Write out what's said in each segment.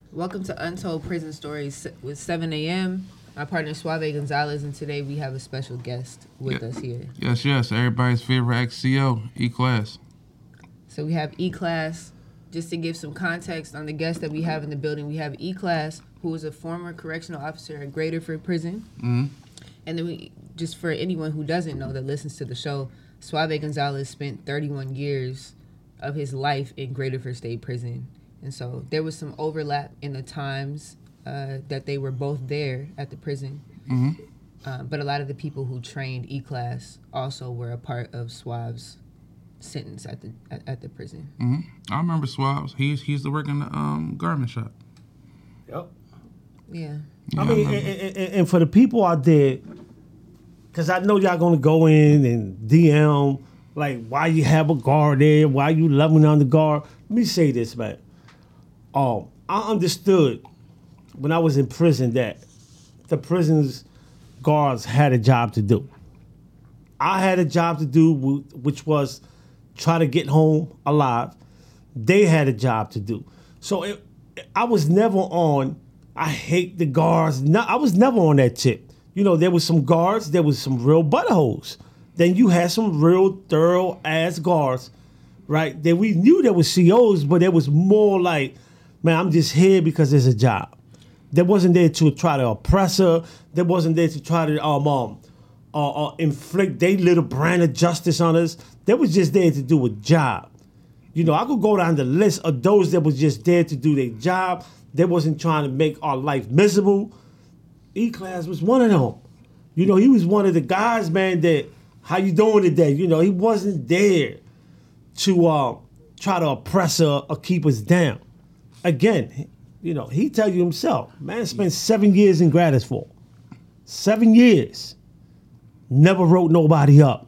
Welcome to Untold Prison Stories with 7 a.m. My partner Suave Gonzalez, and today we have a special guest with us here. Yes. Everybody's favorite XCO, E-Class. So we have E-Class. Just to give some context on the guest that we have in the building, we have E-Class, who is a former correctional officer at Graterford Prison. Mm-hmm. And then just for anyone who doesn't know that listens to the show, Suave Gonzalez spent 31 years of his life in Graterford State Prison. And so there was some overlap in the times that they were both there at the prison. Mm-hmm. But a lot of the people who trained E-Class also were a part of Suave's sentence at the prison. Mm-hmm. I remember Swabs. He used to work in the garment shop. Yep. Yeah. I mean, and for the people out there, because I know y'all going to go in and DM, like, why you have a guard there, why you loving on the guard. Let me say this, man. I understood when I was in prison that the prison's guards had a job to do. I had a job to do, which was try to get home alive. They had a job to do. So I was never on, I hate the guards. No, I was never on that tip. You know, there was some guards, there was some real buttholes. Then you had some real thorough ass guards, right? That we knew there was COs, but it was more like, man, I'm just here because there's a job. They wasn't there to try to oppress her. They wasn't there to try to inflict their little brand of justice on us. They was just there to do a job. You know, I could go down the list of those that was just there to do their job. They wasn't trying to make our life miserable. E-Class was one of them. You know, he was one of the guys, man, that, how you doing today? You know, he wasn't there to try to oppress her or keep us down. Again, you know, he tell you himself, man spent 7 years in Gratisford. 7 years. Never wrote nobody up.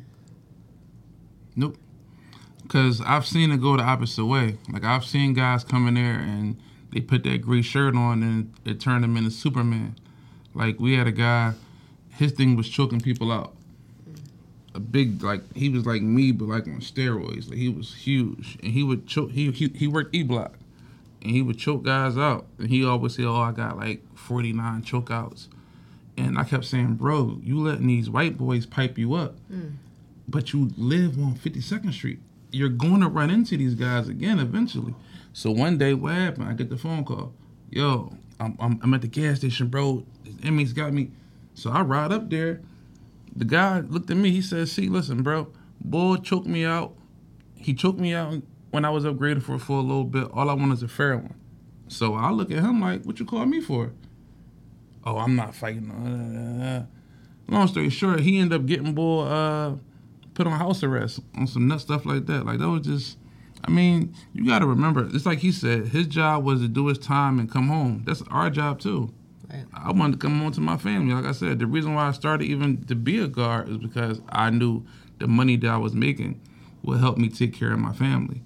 Nope. Because I've seen it go the opposite way. Like, I've seen guys come in there and they put that gray shirt on and it turned him into Superman. Like, we had a guy, his thing was choking people out. A big, like, he was like me, but like on steroids. Like, he was huge. And he would choke, he worked E-Block. And he would choke guys out. And he always said, I got like 49 chokeouts. And I kept saying, bro, you letting these white boys pipe you up. But you live on 52nd Street. You're going to run into these guys again eventually. So one day, what happened? I get the phone call. Yo, I'm at the gas station, bro. The inmates got me. So I ride up there. The guy looked at me. He said, see, listen, bro. Boy choked me out. He choked me out when I was upgraded for a little bit. All I want is a fair one. So I look at him like, what you call me for? Oh, I'm not fighting. Long story short, he ended up getting put on house arrest on some nut stuff like that. Like, that was just, I mean, you got to remember, it's like he said, his job was to do his time and come home. That's our job too. Right. I wanted to come home to my family. Like I said, the reason why I started even to be a guard is because I knew the money that I was making would help me take care of my family.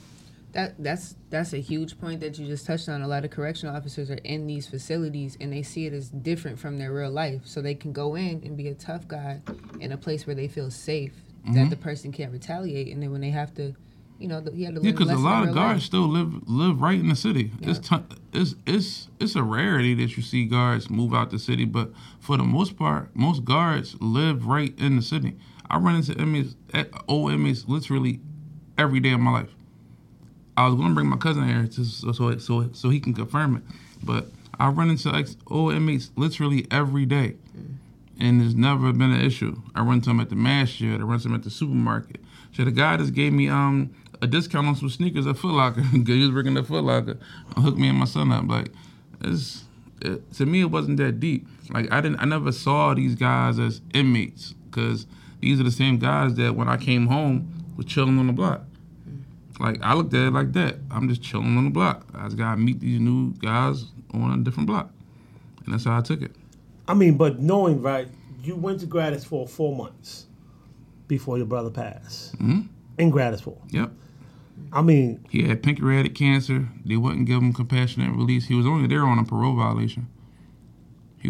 That's a huge point that you just touched on. A lot of correctional officers are in these facilities and they see it as different from their real life. So they can go in and be a tough guy in a place where they feel safe, that the person can't retaliate. And then when they have to, you know, he had to learn because a lot of guards life. still live right in the city. Yeah. It's a rarity that you see guards move out the city, but for the most part, most guards live right in the city. I run into old inmates literally every day of my life. I was going to bring my cousin here so he can confirm it, but I run into old inmates literally every day, and there's never been an issue. I run to them at the mass shed. I run to them at the supermarket. So the guy just gave me a discount on some sneakers at Foot Locker. He was working at Foot Locker and hooked me and my son up. Like, to me, it wasn't that deep. Like, I never saw these guys as inmates because these are the same guys that when I came home was chilling on the block. Like, I looked at it like that. I'm just chilling on the block. I just got to meet these new guys on a different block. And that's how I took it. I mean, but knowing, right, you went to Gratis for 4 months before your brother passed. Mm-hmm. In Gratisford. Yep. I mean, he had pancreatic cancer. They wouldn't give him compassionate release. He was only there on a parole violation. He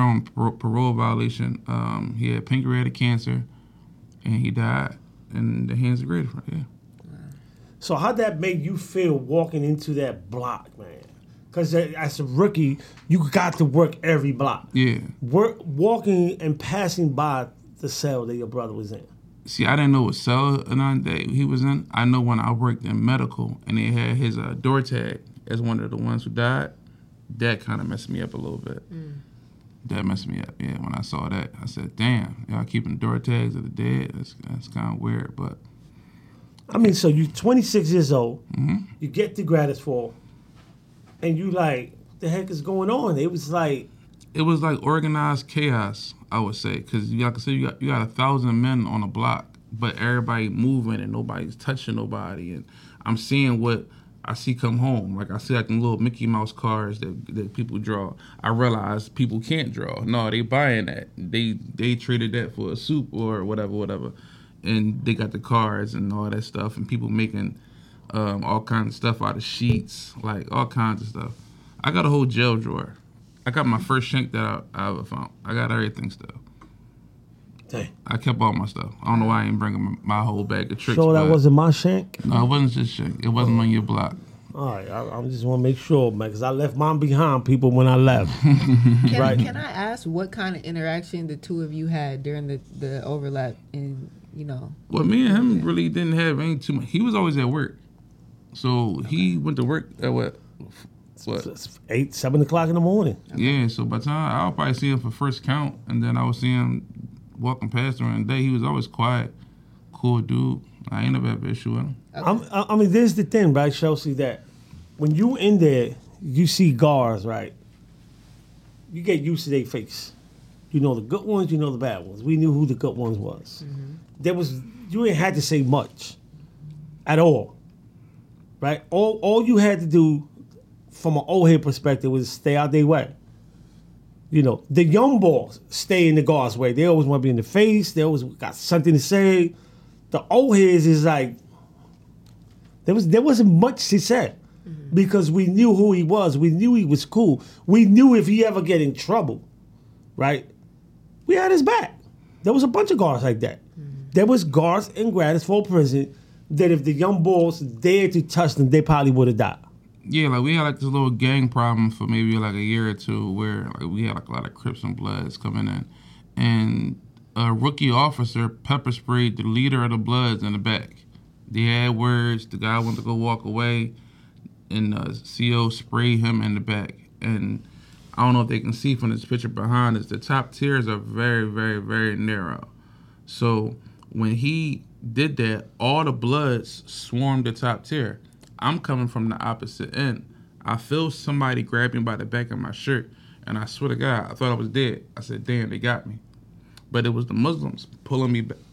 had pancreatic cancer, and he died in the hands of Graterford. Yeah. So how'd that make you feel walking into that block, man? Because as a rookie, you got to work every block. Yeah. Walking and passing by the cell that your brother was in. See, I didn't know what cell that he was in. I know when I worked in medical and they had his door tag as one of the ones who died, that kind of messed me up a little bit. That messed me up, yeah. When I saw that, I said, damn, y'all keeping door tags of the dead? That's kind of weird, but... I mean, so you're 26 years old, you get to Gratis Fall, and you like, the heck is going on? It was like organized chaos, I would say, because like I said, you got 1,000 men on a block, but everybody moving and nobody's touching nobody, and I'm seeing what I see come home. Like I see like them little Mickey Mouse cars that people draw. I realize people can't draw. No, they buying that. They traded that for a soup or whatever, and they got the cards and all that stuff, and people making all kinds of stuff out of sheets, like all kinds of stuff. I got a whole jail drawer. I got my first shank that I ever found. I got everything still. Dang. I kept all my stuff. I don't know why I ain't bringing my whole bag of tricks. So that wasn't my shank? No, it wasn't just shank. It wasn't on your block. All right, I just want to make sure, man, because I left mine behind, people, when I left. Can I ask what kind of interaction the two of you had during the overlap in, Well, me and him really didn't have any too much. He was always at work. So he went to work at what? 8, 7 o'clock in the morning. Yeah, so by the time I'll probably see him for first count, and then I would see him walking past during the day. He was always quiet, cool dude. I ain't never had an issue with him. I mean, there's the thing, right, Chelsea, that when you in there, you see guards, right? You get used to their face. You know the good ones, you know the bad ones. We knew who the good ones was. You ain't had to say much at all, right? All you had to do from an old head perspective was stay out their way. The young boys stay in the guard's way. They always want to be in the face. They always got something to say. The old heads is like, there wasn't much to say because we knew who he was. We knew he was cool. We knew if he ever get in trouble, right, we had his back. There was a bunch of guards like that. There was guards in Gratis Fall Prison that if the young boys dared to touch them, they probably would have died. Yeah, like we had like this little gang problem for maybe like a year or two where like we had like a lot of Crips and Bloods coming in, and a rookie officer pepper sprayed the leader of the Bloods in the back. They had words. The guy went to go walk away, and CO sprayed him in the back. And I don't know if they can see from this picture behind us. The top tiers are very, very, very narrow. So when he did that, all the Bloods swarmed the top tier. I'm coming from the opposite end. I feel somebody grab me by the back of my shirt, and I swear to God, I thought I was dead. I said, damn, they got me. But it was the Muslims pulling me back,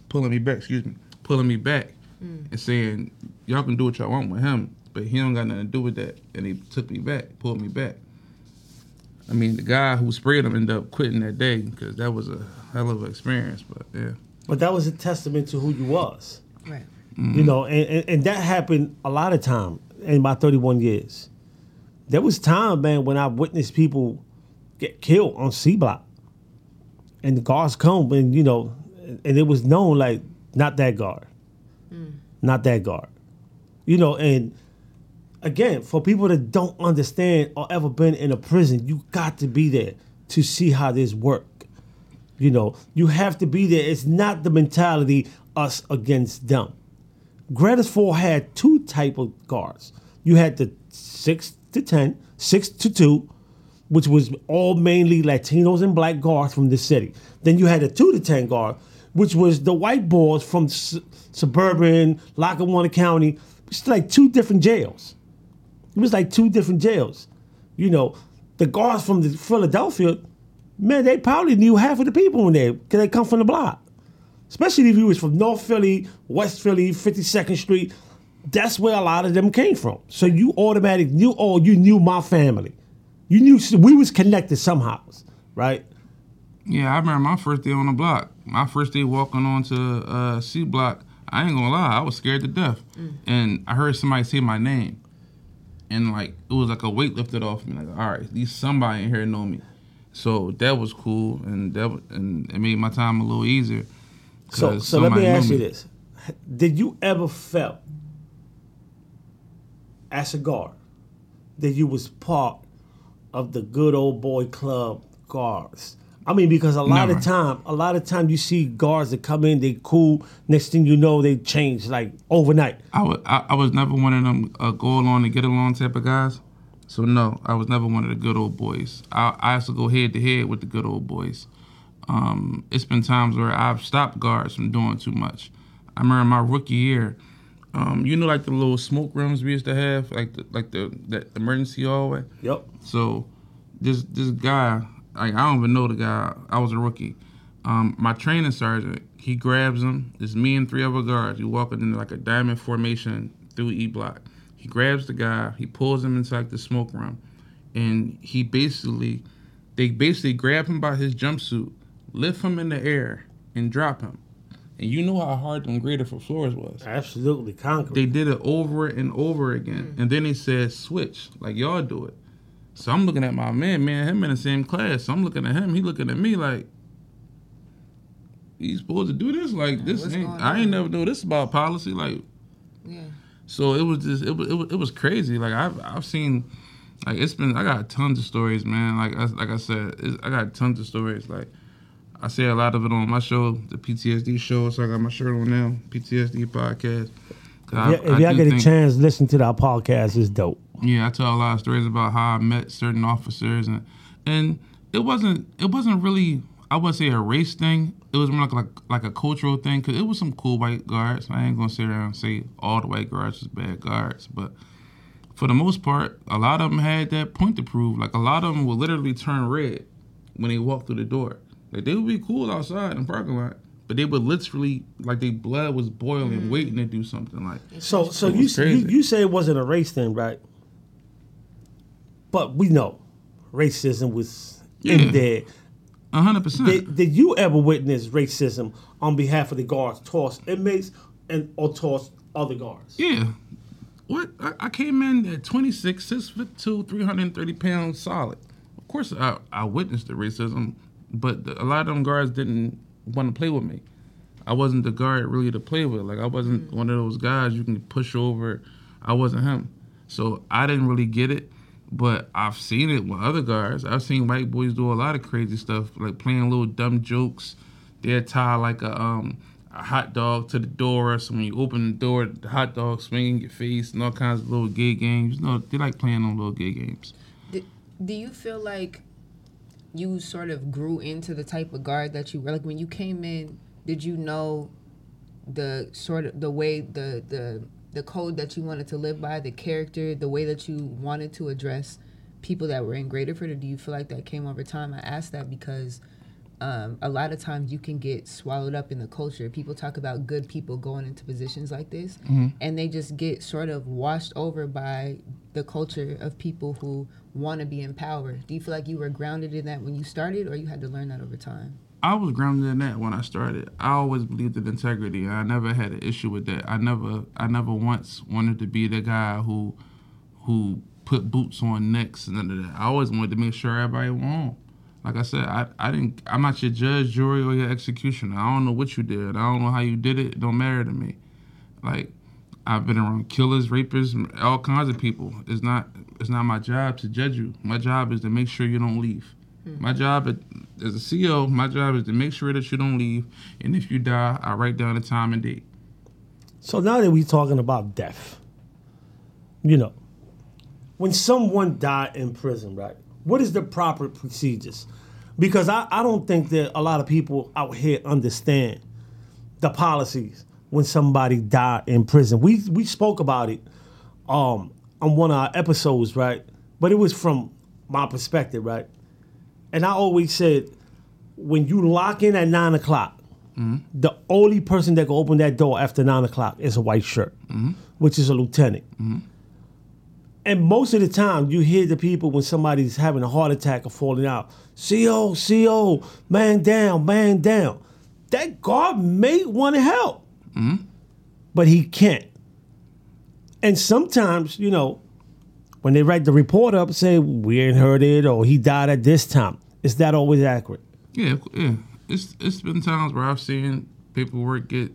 and saying, y'all can do what y'all want with him, but he don't got nothing to do with that. And he took me back, pulled me back. I mean, the guy who sprayed him ended up quitting that day because that was a hell of an experience, but yeah. But that was a testament to who you was. Right. And that happened a lot of time in my 31 years. There was time, man, when I witnessed people get killed on C Block. And the guards come and, and it was known like, not that guard. Not that guard. And again, for people that don't understand or ever been in a prison, you got to be there to see how this work. You have to be there. It's not the mentality us against them. Gratis Fall had two type of guards. You had the 6 to 10, 6 to 2, which was all mainly Latinos and black guards from the city. Then you had a 2 to 10 guard, which was the white boys from suburban, Lackawanna County. It's like two different jails. It was like two different jails. The guards from the Philadelphia, man, they probably knew half of the people in there because they come from the block. Especially if you was from North Philly, West Philly, 52nd Street. That's where a lot of them came from. So you automatically knew, you knew my family. You knew we was connected somehow, right? Yeah, I remember my first day on the block. My first day walking onto C Block, I ain't gonna lie, I was scared to death. And I heard somebody say my name. And like, it was like a weight lifted off me. Like, all right, at least somebody in here know me. So that was cool, and it made my time a little easier. So let me ask you this. Did you ever felt, as a guard, that you was part of the good old boy club guards. I mean, because a lot of time you see guards that come in, they cool. Next thing you know, they change like overnight. I was never one of them go along and get along type of guys. So no, I was never one of the good old boys. I used to go head to head with the good old boys. It's been times where I've stopped guards from doing too much. I remember my rookie year. Like the little smoke rooms we used to have, the emergency hallway. Yep. So this guy, I don't even know the guy. I was a rookie. My training sergeant, he grabs him. It's me and 3 other guards. We walking in like a diamond formation through E block. He grabs the guy. He pulls him into like the smoke room, and they basically grab him by his jumpsuit, lift him in the air, and drop him. And you know how hard them grader for floors was. Absolutely, concrete. They did it over and over again. And then they said, switch, like y'all do it. So I'm looking at my man, him in the same class. So I'm looking at him, he looking at me like, you supposed to do this? Like, this I ain't never know this about policy. Like, yeah. So it was just, it was crazy. Like, I've seen, like, I got tons of stories, man. Like I said, I got tons of stories. Like, I say a lot of it on my show, the PTSD show. So I got my shirt on now, PTSD podcast. If y'all get a chance, listen to that podcast. It's dope. Yeah, I tell a lot of stories about how I met certain officers, and it wasn't really, I wouldn't say a race thing. It was more like a cultural thing, because it was some cool white guards. I ain't gonna sit around and say all the white guards was bad guards, but for the most part, a lot of them had that point to prove. Like, a lot of them would literally turn red when they walked through the door. Like, they would be cool outside in the parking lot, but they would literally, like, their blood was boiling, waiting to do something. Like, so you say it wasn't a race thing, right? But we know racism was in there. 100%. Did you ever witness racism on behalf of the guards towards inmates or towards other guards? Yeah. What? I came in at 26, 6'2", 330 pounds solid. Of course, I witnessed the racism, but a lot of them guards didn't want to play with me. I wasn't the guard really to play with. Like, I wasn't one of those guys you can push over. I wasn't him. So I didn't really get it. But I've seen it with other guards. I've seen white boys do a lot of crazy stuff, like playing little dumb jokes. They'll tie like a hot dog to the door, so when you open the door, the hot dog swing in your face, and all kinds of little gay games. You know, they like playing on little gay games. Do you feel like you sort of grew into the type of guard that you were? Like, when you came in, did you know the sort of the way the code that you wanted to live by, the character, the way that you wanted to address people that were in Graterford, or do you feel like that came over time? I ask that because a lot of times you can get swallowed up in the culture. People talk about good people going into positions like this, and they just get sort of washed over by the culture of people who want to be in power. Do you feel like you were grounded in that when you started, or you had to learn that over time? I was grounded in that when I started. I always believed in integrity, and I never had an issue with that. I never once wanted to be the guy who put boots on necks and none of that. I always wanted to make sure everybody went home. Like I said, I'm not your judge, jury, or your executioner. I don't know what you did. I don't know how you did it. It don't matter to me. Like, I've been around killers, rapists, all kinds of people. It's not my job to judge you. My job is to make sure you don't leave. My job as a CEO, my job is to make sure that you don't leave, and if you die, I write down the time and date. So now that we're talking about death, you know, when someone died in prison, right, what is the proper procedures? Because I don't think that a lot of people out here understand the policies when somebody died in prison. We spoke about it on one of our episodes, right? But it was from my perspective, right? And I always said, when you lock in at 9 o'clock, the only person that can open that door after 9 o'clock is a white shirt, which is a lieutenant. And most of the time, you hear the people when somebody's having a heart attack or falling out, CO, man down, man down. That guard may want to help, but he can't. And sometimes, you know, when they write the report up and say, we ain't heard it, or he died at this time, is that always accurate? Yeah. It's been times where I've seen paperwork get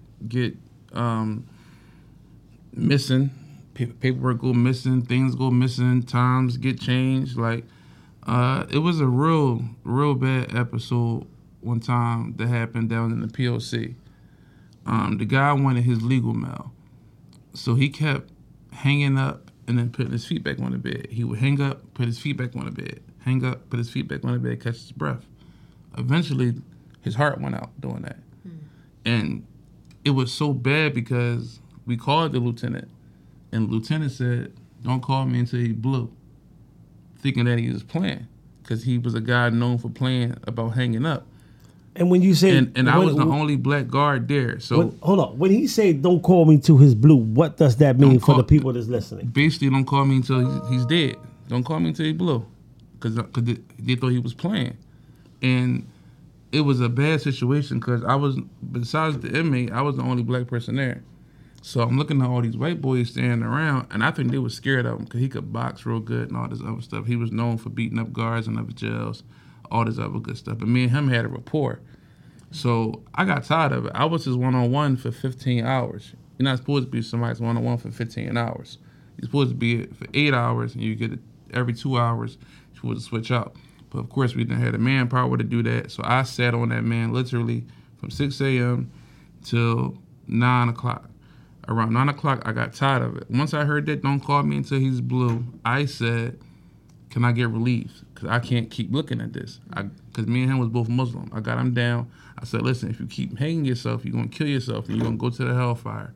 missing, paperwork go missing, things go missing, times get changed. Like, It was a real bad episode one time that happened down in the POC. The guy wanted his legal mail, so he kept hanging up and then putting his feet back on the bed. He would hang up, put his feet back on the bed, hang up, put his feet back on the bed, catch his breath. Eventually, his heart went out doing that. And it was so bad because we called the lieutenant, and the lieutenant said, "Don't call me until he blew," thinking that he was playing, because he was a guy known for playing about hanging up. And when you say, And I was the only black guard there. So hold on. When he said, "Don't call me till his blue," what does that mean for call- the people that's listening? basically, don't call me until he's dead. Don't call me until he blew, because they thought he was playing. And it was a bad situation because I was, besides the inmate, I was the only black person there. So I'm looking at all these white boys standing around, and I think they were scared of him because he could box real good and all this other stuff. He was known for beating up guards in other jails, all this other good stuff. But me and him had a rapport. So I got tired of it. I was his one-on-one for 15 hours. You're not supposed to be somebody's one-on-one for 15 hours. You're supposed to be it for 8 hours, and you get it every 2 hours. You're supposed to switch out. But of course, we didn't have the manpower to do that. So I sat on that man literally from 6 a.m. till 9 o'clock. Around 9 o'clock, I got tired of it. Once I heard that, "Don't call me until he's blue," I said, "Can I get relieved? Because I can't keep looking at this." Because me and him was both Muslim. I got him down. I said, "Listen, if you keep hanging yourself, you're going to kill yourself and you're going to go to the hellfire."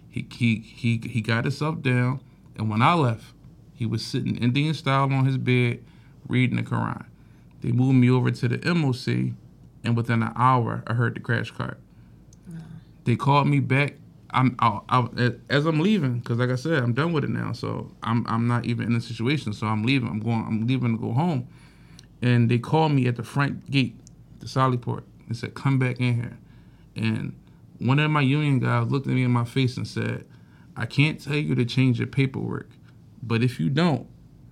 He got himself down. And when I left, he was sitting Indian style on his bed reading the Quran. They moved me over to the MOC, and within an hour, I heard the crash cart. They called me back. As I'm leaving, because like I said, I'm done with it now. So I'm not even in the situation. So I'm leaving. I'm leaving to go home. And they called me at the front gate, the Sollyport. They said, "Come back in here." And one of my union guys looked at me in my face and said, "I can't tell you to change your paperwork, but if you don't,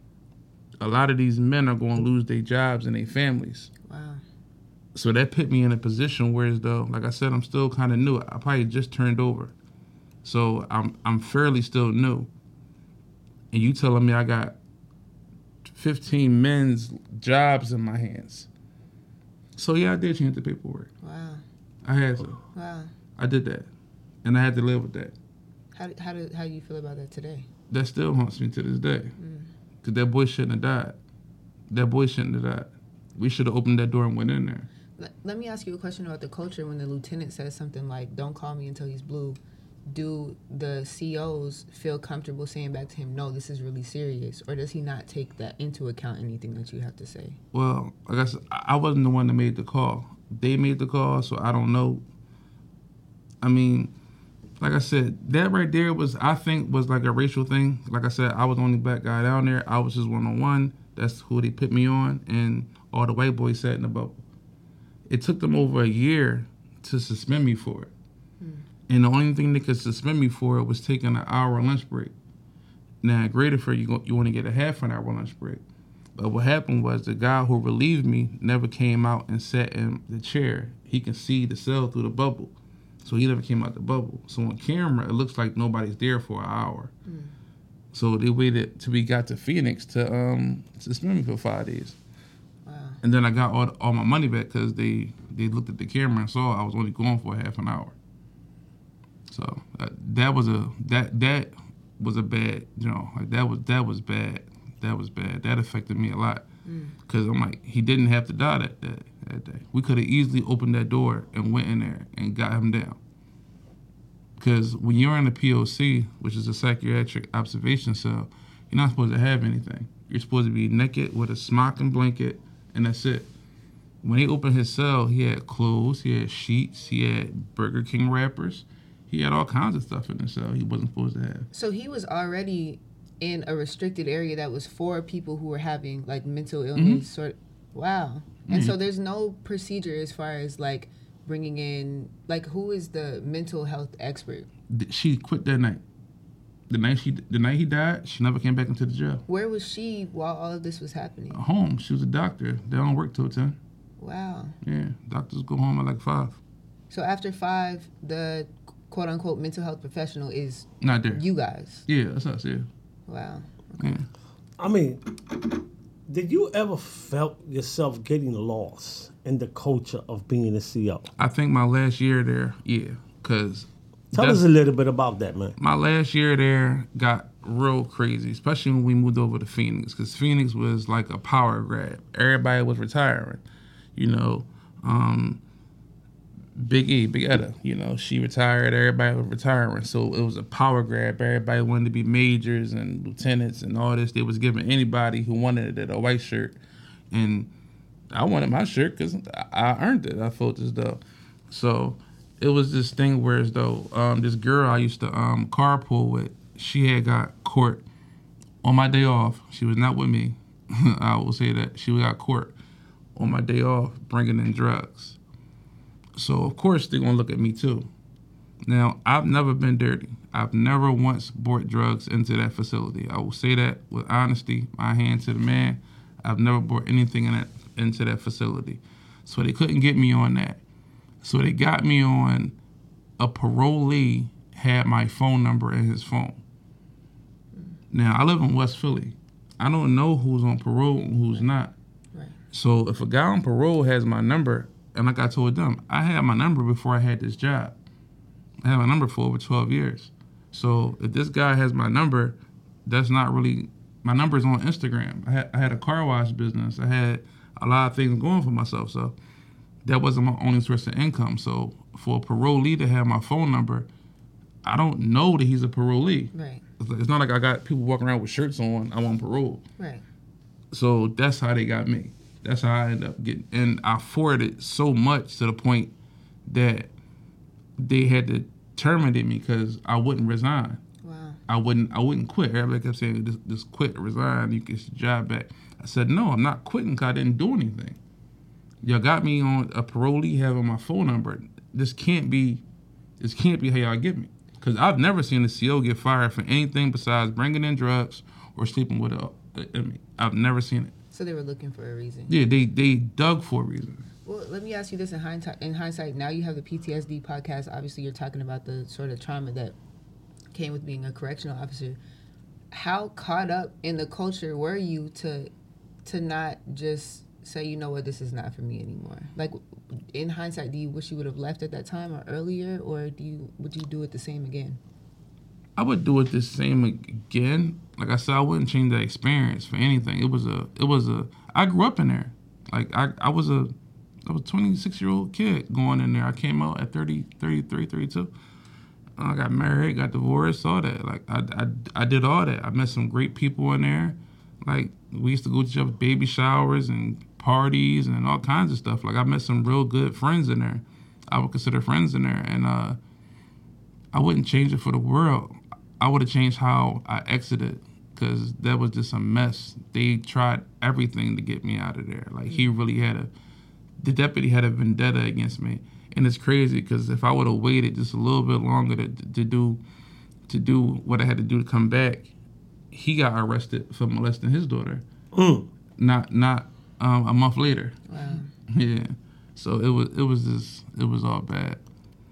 a lot of these men are going to lose their jobs and their families." Wow. So that put me in a position where, as though, like I said, I'm still kind of new. I probably just turned over. So I'm fairly still new. And you telling me I got 15 men's jobs in my hands. So yeah, I did change the paperwork. Wow. I had to. Wow. I did that. And I had to live with that. How do you feel about that today? That still haunts me to this day. Because that boy shouldn't have died. That boy shouldn't have died. We should have opened that door and went in there. Let me ask you a question about the culture. When the lieutenant says something like, "Don't call me until he's blue," do the COs feel comfortable saying back to him, "No, this is really serious," or does he not take that into account, anything that you have to say? Well, like I said, I wasn't the one that made the call. They made the call, so I don't know. I mean, like I said, that right there was like a racial thing. Like I said, I was the only black guy down there. I was just one-on-one. That's who they put me on, and all the white boys sat in the bubble. It took them over a year to suspend me for it. And the only thing they could suspend me for it was taking an hour lunch break. Now, at Graterford, you want to get a half an hour lunch break. But what happened was the guy who relieved me never came out and sat in the chair. He can see the cell through the bubble. So he never came out the bubble. So on camera, it looks like nobody's there for an hour. So they waited till we got to Phoenix to suspend me for 5 days. Wow. And then I got all my money back because they looked at the camera and saw I was only going for a half an hour. So that was a bad, like that was bad. That was bad. That affected me a lot because I'm like, he didn't have to die that day. We could have easily opened that door and went in there and got him down. Because when you're in a POC, which is a psychiatric observation cell, you're not supposed to have anything. You're supposed to be naked with a smock and blanket, and that's it. When he opened his cell, he had clothes, he had sheets, he had Burger King wrappers. He had all kinds of stuff in his cell he wasn't supposed to have. So he was already in a restricted area that was for people who were having like mental illness. Wow. And so there's no procedure as far as like bringing in, like, who is the mental health expert? She quit that night. The night he died, she never came back into the jail. Where was she while all of this was happening? Home. She was a doctor. They don't work till 10. Wow. Yeah, doctors go home at like 5. So after 5, the quote unquote mental health professional is not there. You guys. Yeah, that's us. Yeah. Wow. Okay. Yeah. I mean, Did you ever felt yourself getting lost in the culture of being a CO? I think my last year there, yeah, because Tell us a little bit about that, man. my last year there got real crazy, especially when we moved over to Phoenix, because Phoenix was like a power grab. Everybody was retiring, you know. Big Etta, you know, she retired. Everybody was retiring, so it was a power grab. Everybody wanted to be majors and lieutenants and all this. They was giving anybody who wanted it a white shirt, and I wanted my shirt because I earned it. I felt as though. So it was this thing where as though this girl I used to carpool with, she had got caught on my day off. She was not with me. I will say that. She got caught on my day off bringing in drugs. So, of course, they're going to look at me, too. Now, I've never been dirty. I've never once brought drugs into that facility. I will say that with honesty, my hand to the man. I've never brought anything into that facility. So they couldn't get me on that. So they got me on a parolee had my phone number in his phone. Now, I live in West Philly. I don't know who's on parole and who's not. Right. So if a guy on parole has my number, and like I told them, I had my number before I had this job. I had my number for over 12 years. So if this guy has my number, that's not really, my number's on Instagram. I had a car wash business. I had a lot of things going for myself. So that wasn't my only source of income. So for a parolee to have my phone number, I don't know that he's a parolee. Right. It's not like I got people walking around with shirts on, I'm on parole. Right. So that's how they got me. That's how I ended up getting, and I forwarded so much to the point that they had to terminate me because I wouldn't resign. Wow. I wouldn't quit. Everybody kept saying, just quit, resign, you get your job back. I said, no, I'm not quitting because I didn't do anything. Y'all got me on a parolee having my phone number. This can't be how y'all get me. Because I've never seen a CO get fired for anything besides bringing in drugs or sleeping with I've never seen it. So they were looking for a reason. Yeah, they dug for a reason. Well, let me ask you this in hindsight. Now you have the PTSD podcast. Obviously, you're talking about the sort of trauma that came with being a correctional officer. How caught up in the culture were you to not just say, you know what, this is not for me anymore? Like, in hindsight, do you wish you would have left at that time or earlier, or would you do it the same again? I would do it the same again. Like I said, I wouldn't change that experience for anything. It was I grew up in there. Like I was a 26-year-old kid going in there. I came out at 33, 32. I got married, got divorced, all that. Like I did all that. I met some great people in there. Like we used to go to each other's baby showers and parties and all kinds of stuff. Like I met some real good friends in there. I would consider friends in there, and I wouldn't change it for the world. I would have changed how I exited because that was just a mess. They tried everything to get me out of there. Like he really the deputy had a vendetta against me. And it's crazy because if I would have waited just a little bit longer to do what I had to do to come back, he got arrested for molesting his daughter. Not a month later. Wow. Yeah. So it was all bad.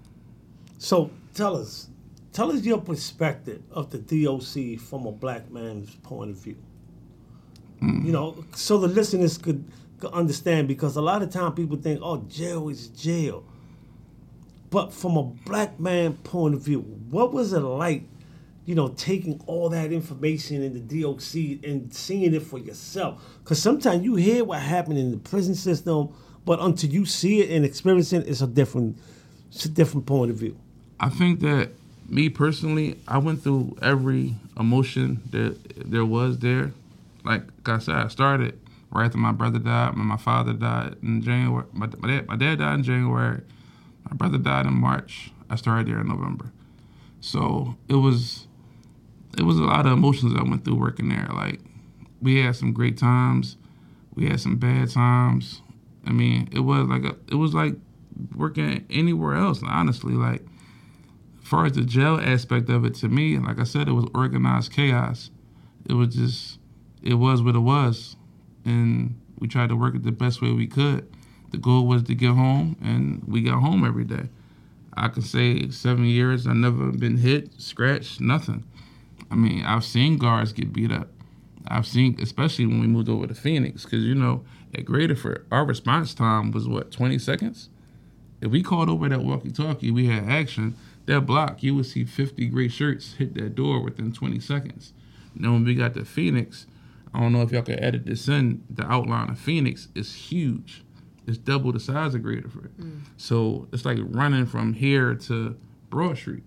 So tell us your perspective of the DOC from a black man's point of view. You know, so the listeners could understand, because a lot of time people think, oh, jail is jail. But from a black man point of view, what was it like, you know, taking all that information in the DOC and seeing it for yourself? Because sometimes you hear what happened in the prison system, but until you see it and experience it, it's a different point of view. I think that me personally, I went through every emotion that there was there. Like I said, I started right after my brother died. My father died in January. My dad died in January. My brother died in March. I started there in November. So it was a lot of emotions I went through working there. Like we had some great times. We had some bad times. I mean, it was like working anywhere else, honestly. Like, as far as the jail aspect of it, to me, like I said, it was organized chaos. It was what it was. And we tried to work it the best way we could. The goal was to get home, and we got home every day. I could say 7 years, I've never been hit, scratched, nothing. I mean, I've seen guards get beat up. I've seen, especially when we moved over to Phoenix, because at Graterford, our response time was 20 seconds. If we called over that walkie-talkie, we had action. That block, you would see 50 gray shirts hit that door within 20 seconds. Then when we got to Phoenix, I don't know if y'all can edit this in. The outline of Phoenix is huge. It's double the size of Graterford. So it's like running from here to Broad Street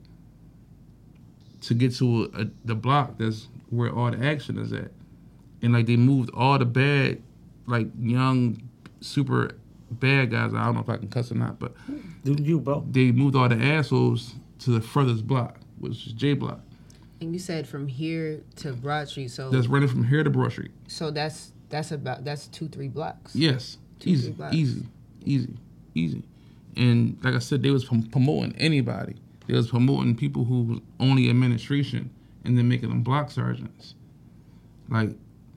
to get to the block that's where all the action is at. And like they moved all the bad, like young, super bad guys. I don't know if I can cuss or not, but they moved all the assholes to the furthest block, which is J Block. And you said from here to Broad Street, so that's running from here to Broad Street. So that's 2-3 blocks. Yes, 2-3 blocks. easy. And like I said, they was promoting anybody. They was promoting people who was only administration and then making them block sergeants. Like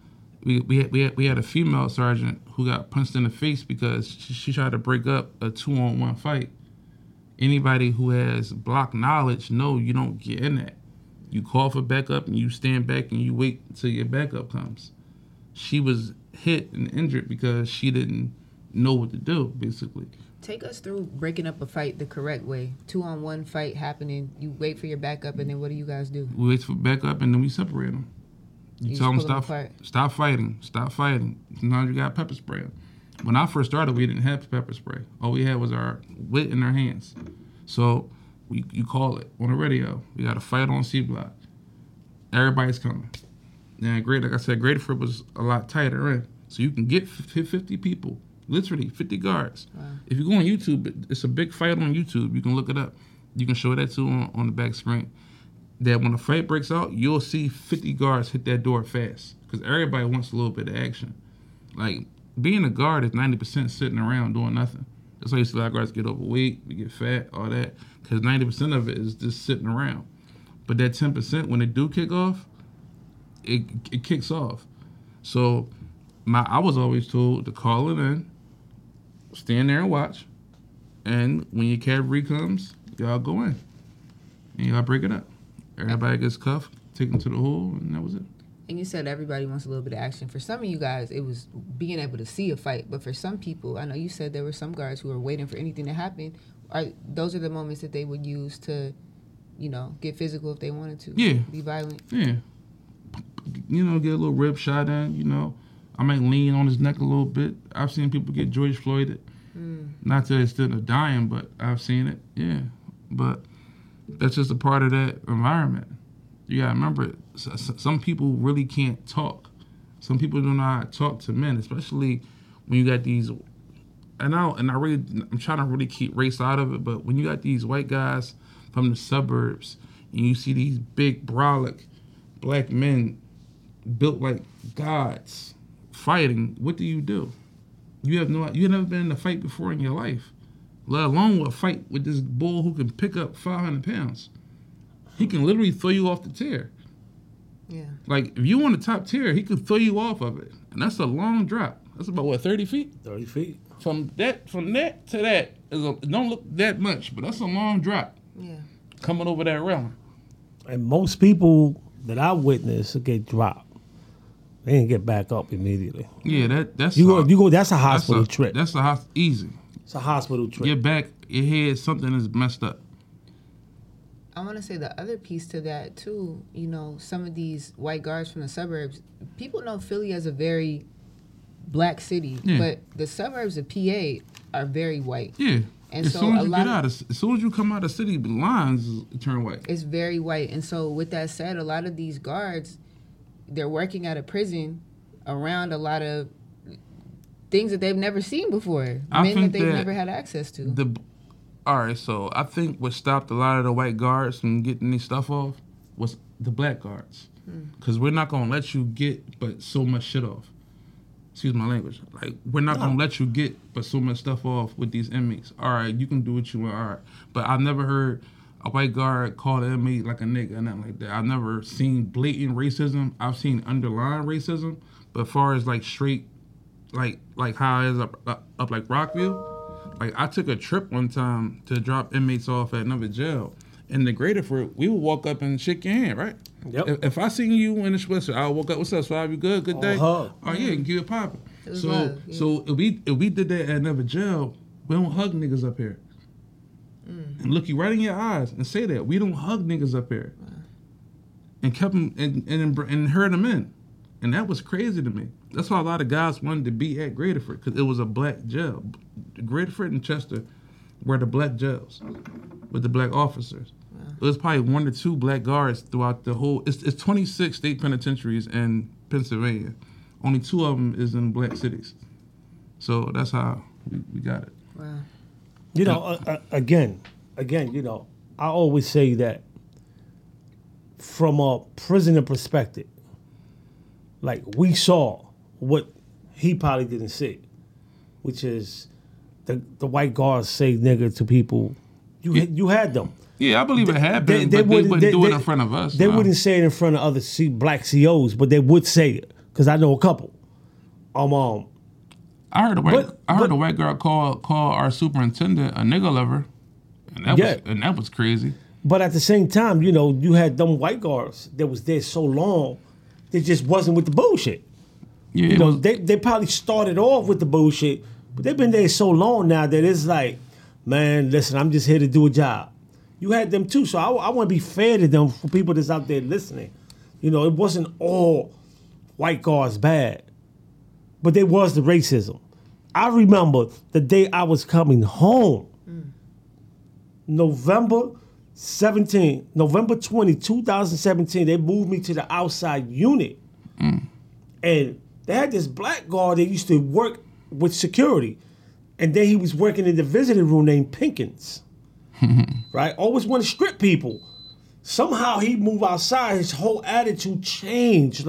we had a female sergeant who got punched in the face because she tried to break up a 2-on-1 fight. Anybody who has block knowledge know you don't get in that. You call for backup and you stand back and you wait until your backup comes. She was hit and injured because she didn't know what to do, basically. Take us through breaking up a fight the correct way. 2-on-1 fight happening. You wait for your backup, and then what do you guys do? We wait for backup, and then we separate them. You tell them stop fighting. Sometimes you got pepper spray. When I first started, we didn't have pepper spray. All we had was our wit in our hands. So you call it on the radio. We got a fight on C Block. Everybody's coming. Now, like I said, Graterford was a lot tighter in. So you can get 50 people, literally 50 guards. Wow. If you go on YouTube, it's a big fight on YouTube. You can look it up. You can show that too on the back screen. That when a fight breaks out, you'll see 50 guards hit that door fast because everybody wants a little bit of action. Like, being a guard is 90% sitting around doing nothing. That's why you see a lot of guards get overweight, we get fat, all that, because 90% of it is just sitting around. But that 10%, when it do kick off, it kicks off. So I was always told to call it in, stand there and watch, and when your cavalry comes, y'all go in, and y'all break it up. Everybody gets cuffed, taken to the hole, and that was it. And you said everybody wants a little bit of action. For some of you guys, it was being able to see a fight. But for some people, I know you said there were some guards who were waiting for anything to happen. Those are the moments that they would use to, get physical if they wanted to. Yeah. Be violent. Yeah. Get a little rib shot in, I might lean on his neck a little bit. I've seen people get George Floyded. Not to the extent of dying, but I've seen it. Yeah. But that's just a part of that environment. You gotta remember, some people really can't talk. Some people do not talk to men, especially when you got these. I'm trying to really keep race out of it, but when you got these white guys from the suburbs and you see these big, brolic black men built like gods fighting, what do? You've never been in a fight before in your life, let alone a fight with this bull who can pick up 500 pounds. He can literally throw you off the tier. Yeah. Like, if you want a top tier, he can throw you off of it. And that's a long drop. That's about, 30 feet? 30 feet. From that to that, it don't look that much, but that's a long drop. Yeah. Coming over that railing. And most people that I witnessed get dropped. They didn't get back up immediately. Yeah, that's that's a hospital trip. That's easy. It's a hospital trip. Your back, your head, something is messed up. I want to say the other piece to that, too, some of these white guards from the suburbs, people know Philly as a very black city, but the suburbs of PA are very white. Yeah. And as soon as you come out of city, the lines turn white. It's very white. And so with that said, a lot of these guards, they're working at a prison around a lot of things that they've never seen before, men that they've never had access to. All right, so I think what stopped a lot of the white guards from getting this stuff off was the black guards. Because we're not going to let you get but so much shit off. Excuse my language. Like, we're not going to let you get but so much stuff off with these inmates. All right, you can do what you want, all right. But I've never heard a white guard call an inmate like a nigga or nothing like that. I've never seen blatant racism. I've seen underlying racism. But as far as, like, straight, like how it is up like Rockville, like, I took a trip one time to drop inmates off at another jail, in the Graterford, we would walk up and shake your hand, right? Yep. If I seen you in the sweatshirt, I'll walk up. What's up, Swab? You good? Good day. hug. Oh yeah, and give it popping. was So love, yeah. so if we did that at another jail, we don't hug niggas up here. And look you right in your eyes and say that we don't hug niggas up here. And kept them and herd them in, and that was crazy to me. That's why a lot of guys wanted to be at Graterford because it was a black jail. Graterford and Chester were the black jails with the black officers. It was probably 1 or 2 black guards throughout the whole. It's 26 state penitentiaries in Pennsylvania. Only 2 of them is in black cities. So that's how we got it. Wow. You know, again, you know, I always say that from a prisoner perspective, like we saw what he probably didn't see, which is the white guards say nigga to people. You had them. Yeah, I believe it happened, but they wouldn't do it in front of us. They wouldn't say it in front of other black COs, but they would say it because I know a couple. I heard a white girl call our superintendent a nigga lover, and that was crazy. But at the same time, you know, you had them white guards that was there so long, they just wasn't with the bullshit. Yeah, You know, they probably started off with the bullshit, but they've been there so long now that it's like, man, listen, I'm just here to do a job. You had them too, so I want to be fair to them for people that's out there listening. You know, it wasn't all white guards bad, but there was the racism. I remember the day I was coming home, November 20, 2017, they moved me to the outside unit. And they had this black guard that used to work with security. And then he was working in the visiting room named Pinkins. Right? Always want to strip people. Somehow he moved outside, his whole attitude changed.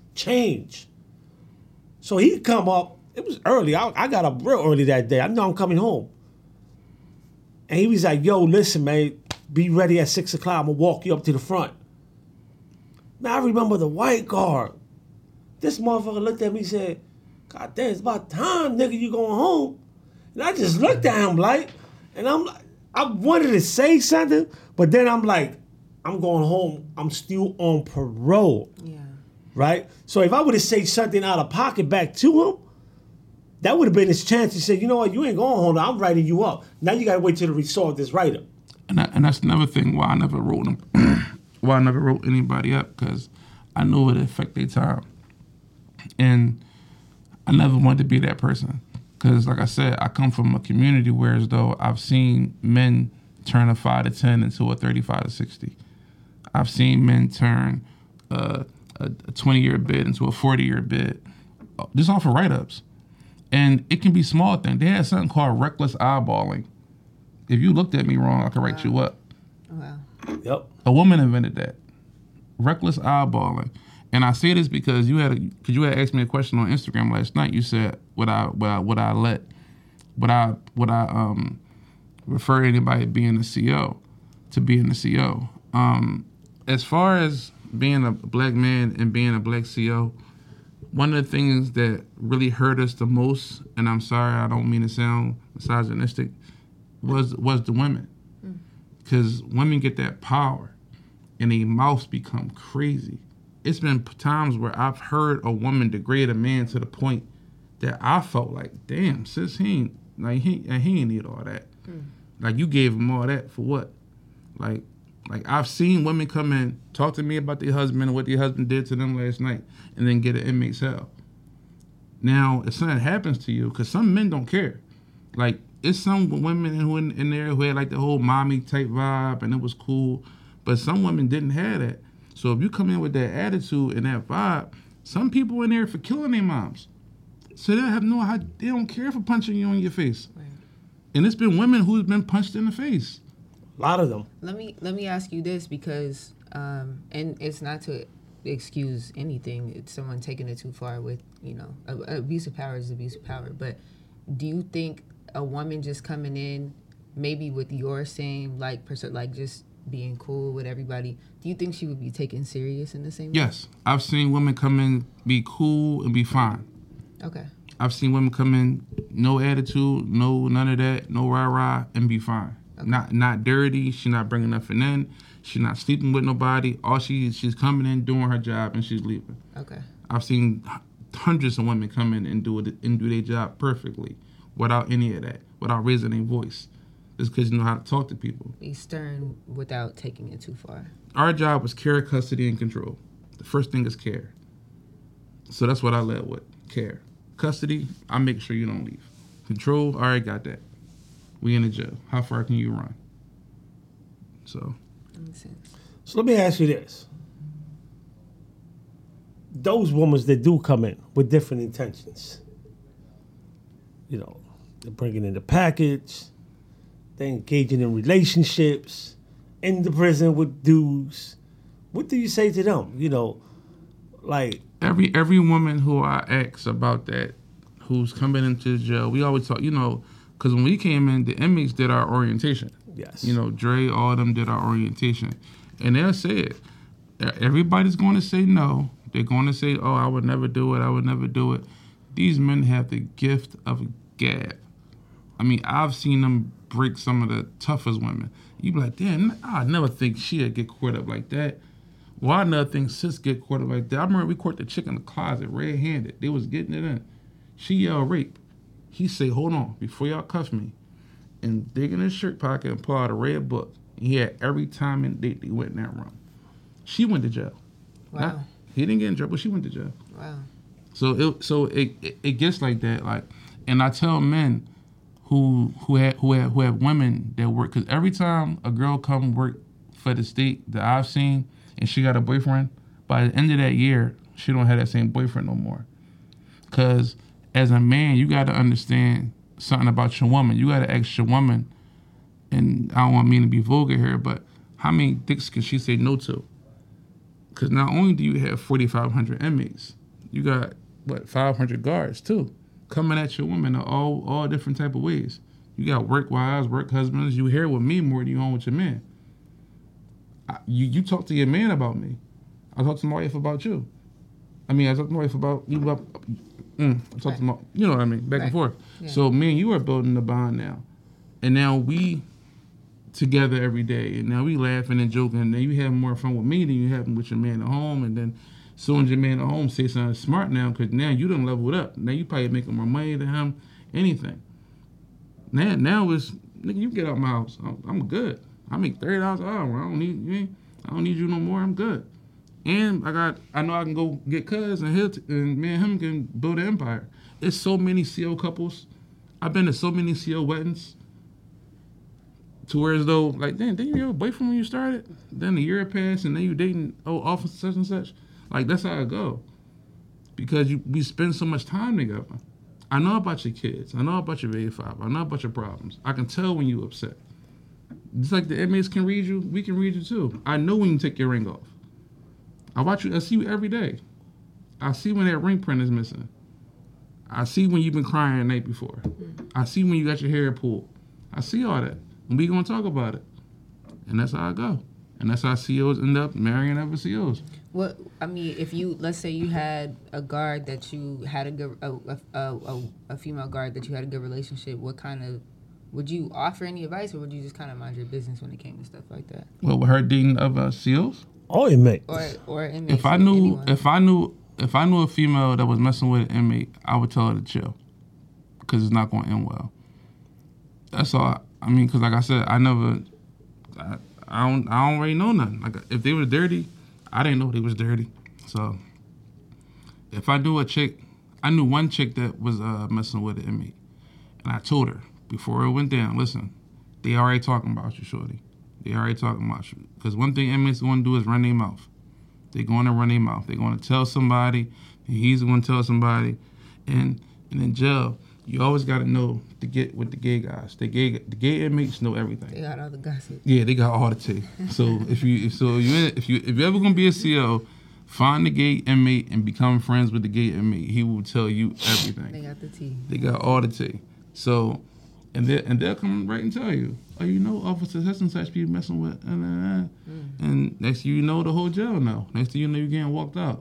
So he come up, it was early. I got up real early that day. I know I'm coming home. And he was like, yo, listen, man, be ready at 6 o'clock. I'm going to walk you up to the front. Man, I remember the white guard. This motherfucker looked at me and said, God damn, it's about time, nigga, you going home. And I just looked at him like, and I'm like, I wanted to say something, but then I'm like, I'm going home. I'm still on parole. Yeah. Right? So if I would have said something out of pocket back to him, that would have been his chance to say, you know what, you ain't going home. I'm writing you up. Now you got to wait till the resort this writer. And that's another thing why I never wrote them, why I never wrote anybody up, because I knew it would affect their time. And I never wanted to be that person. Because, like I said, I come from a community where as though I've seen men turn a 5 to 10 into a 35 to 60. I've seen men turn a 20-year bid into a 40-year bid, just off of write-ups. And it can be small things. They had something called reckless eyeballing. If you looked at me wrong, I could write you up. Wow. Yep. A woman invented that. Reckless eyeballing. And I say this because you had asked me a question on Instagram last night. You said would I refer anybody being a CO to being a CO. As far as being a black man and being a black CO, one of the things that really hurt us the most, and I'm sorry, I don't mean to sound misogynistic, was the women. Because women get that power and their mouths become crazy. It's been times where I've heard a woman degrade a man to the point that I felt like, damn, sis, he ain't need all that. Like, you gave him all that for what? Like I've seen women come in, talk to me about their husband and what their husband did to them last night, and then get an inmate cell. Now, if something happens to you, because some men don't care. Like, it's some women who in there who had like the whole mommy type vibe, and it was cool, but some women didn't have that. So if you come in with that attitude and that vibe, some people in there for killing their moms. So they have no idea, they don't care for punching you in your face. Right. And it's been women who's been punched in the face. A lot of them. Let me ask you this, because and it's not to excuse anything. It's someone taking it too far with, you know, abuse of power is abuse of power. But do you think a woman just coming in, maybe with your same like just being cool with everybody, do you think she would be taken serious in the same way? Yes. I've seen women come in, be cool and be fine. Okay. I've seen women come in, no attitude, no none of that, no rah-rah, and be fine. Okay. Not dirty. She's not bringing nothing in. She's not sleeping with nobody. She's coming in, doing her job, and she's leaving. Okay. I've seen hundreds of women come in and do their job perfectly, without any of that, without raising their voice. Just because you know how to talk to people. Be stern without taking it too far. Our job was care, custody, and control. The first thing is care. So that's what I led with. Care. Custody, I make sure you don't leave. Control, all right, got that. We in the jail. How far can you run? So. That makes sense. So let me ask you this. Those women that do come in with different intentions, you know, they're bringing in the package, they're engaging in relationships, in the prison with dudes. What do you say to them? You know, like... Every woman who I ask about that, who's coming into the jail, we always talk, you know, because when we came in, the inmates did our orientation. Yes. You know, Dre, all of them did our orientation. And they'll say it. Everybody's going to say no. They're going to say, oh, I would never do it. I would never do it. These men have the gift of a gab. I mean, I've seen them break some of the toughest women. You be like, damn, I never think she'd get caught up like that. Well, I never think sis get caught up like that. I remember we caught the chick in the closet, red-handed. They was getting it in. She yelled rape. He say, hold on, before y'all cuff me. And dig in his shirt pocket and pull out a red book. He had every time and date they went in that room. She went to jail. Wow. He didn't get in trouble, but she went to jail. Wow. So it gets like that. Like, and I tell men who have women that work, because every time a girl come work for the state that I've seen, and she got a boyfriend, by the end of that year, she don't have that same boyfriend no more. Because as a man, you got to understand something about your woman. You got to ask your woman, and I don't want me to be vulgar here, but how many dicks can she say no to? Because not only do you have 4,500 inmates, you got, 500 guards, too, coming at your woman in all different type of ways. You got work wives, work husbands. You here with me more than you on with your man. You talk to your man about me. I talk to my wife about you. I mean, I talk to my wife about you. I talk to my, you know what I mean, back and forth. Yeah. So me and you are building the bond now. And now we together every day. And now we laughing and joking. And then you have more fun with me than you have with your man at home. And then soon as your man at home say something smart now, because now you done leveled up. Now you probably making more money than him, anything. Now it's, nigga, you get out my house. I'm good. I make $30 an hour. I don't need you no more. I'm good. And I know I can go get cuz and me and him can build an empire. It's so many CO couples. I've been to so many CO weddings. To where as though, like, damn, didn't you have a boyfriend when you started? Then a year passed and then you dating officer such and such. Like, that's how it go. Because we spend so much time together. I know about your kids. I know about your baby father. I know about your problems. I can tell when you upset. Just like the inmates can read you, we can read you too. I know when you take your ring off. I watch you. I see you every day. I see when that ring print is missing. I see when you've been crying the night before. I see when you got your hair pulled. I see all that. And we gonna talk about it. And that's how I go. And that's how COs end up marrying other COs. What I mean, if let's say you had a guard that you had a female guard that you had a good relationship, what kind of, would you offer any advice, or would you just kind of mind your business when it came to stuff like that? Well, with her dating other COs? Or inmates. Or inmates. If I knew a female that was messing with an inmate, I would tell her to chill, because it's not going to end well. That's all. I mean, because like I said, I don't really know nothing. Like, if they was dirty, I didn't know they was dirty. So if I knew I knew one chick that was messing with an inmate, and I told her before it went down, listen, they already talking about you, shorty. They already talking about you. Because one thing inmates going to do is run their mouth. They're going to run their mouth. They're going to tell somebody, and he's going to tell somebody. And in jail, you always got to know to get with the gay guys. The gay inmates know everything. They got all the gossip. Yeah, they got all the tea. So if you ever gonna be a CO, find the gay inmate and become friends with the gay inmate. He will tell you everything. They got the tea. They got all the tea. So, and they'll come right and tell you, oh, you know, officer such and such be messing with, and next thing you know, the whole jail know. Next thing you know, you're getting walked out.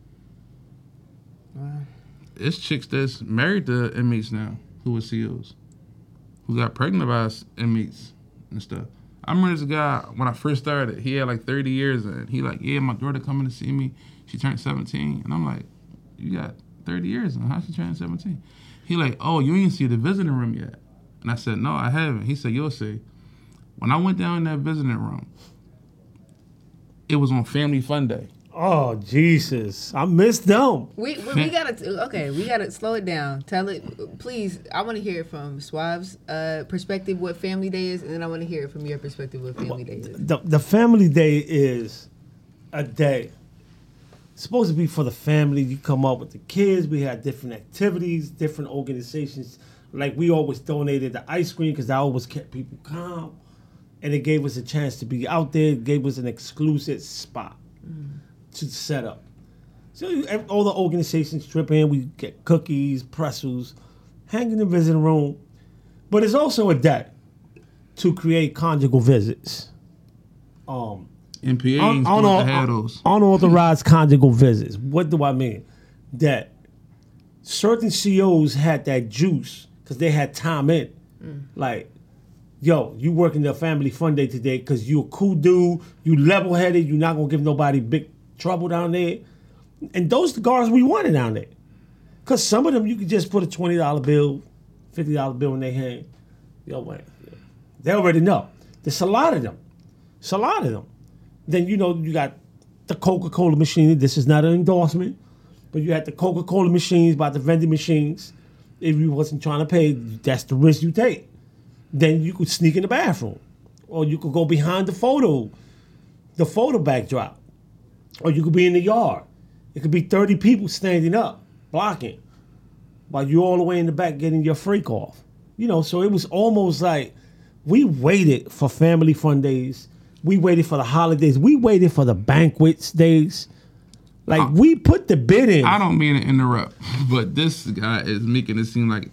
Wow. It's chicks that's married to inmates now who are COs, who got pregnant by inmates, and stuff. I remember this guy when I first started. He had like 30 years in. He like, yeah, my daughter coming to see me. She turned 17, and I'm like, you got 30 years in. How she turned 17? He like, oh, you ain't see the visiting room yet. And I said, no, I haven't. He said, you'll see. When I went down in that visiting room, it was on Family Fun Day. Oh, Jesus. I missed them. We gotta slow it down. Tell it, please. I want to hear it from Suave's perspective what Family Day is, and then I want to hear it from your perspective what Family Day is. The Family Day is a day. It's supposed to be for the family. You come up with the kids. We had different activities, different organizations. Like we always donated the ice cream because that always kept people calm. And it gave us a chance to be out there. It gave us an exclusive spot to set up. So all the organizations trip in. We get cookies, pretzels, hang in the visiting room. But it's also a day to create conjugal visits. MPA ain't supposed to have those. Unauthorized conjugal visits. What do I mean? That certain COs had that juice because they had time in. Like, yo, you working the Family Fun Day today because you a cool dude, you level-headed, you're not going to give nobody big trouble down there. And those the guards we wanted down there. Because some of them, you could just put a $20 bill, $50 bill in their hand. Yo, man, they already know. There's a lot of them. It's a lot of them. Then, you know, you got the Coca-Cola machine. This is not an endorsement. But you had the Coca-Cola machines by the vending machines. If you wasn't trying to pay, that's the risk you take. Then you could sneak in the bathroom. Or you could go behind the photo backdrop. Or you could be in the yard. It could be 30 people standing up, blocking, while you're all the way in the back getting your freak off. You know, so it was almost like we waited for Family Fun Days. We waited for the holidays. We waited for the banquets days. Like, we put the bid in. I don't mean to interrupt, but this guy is making it seem like,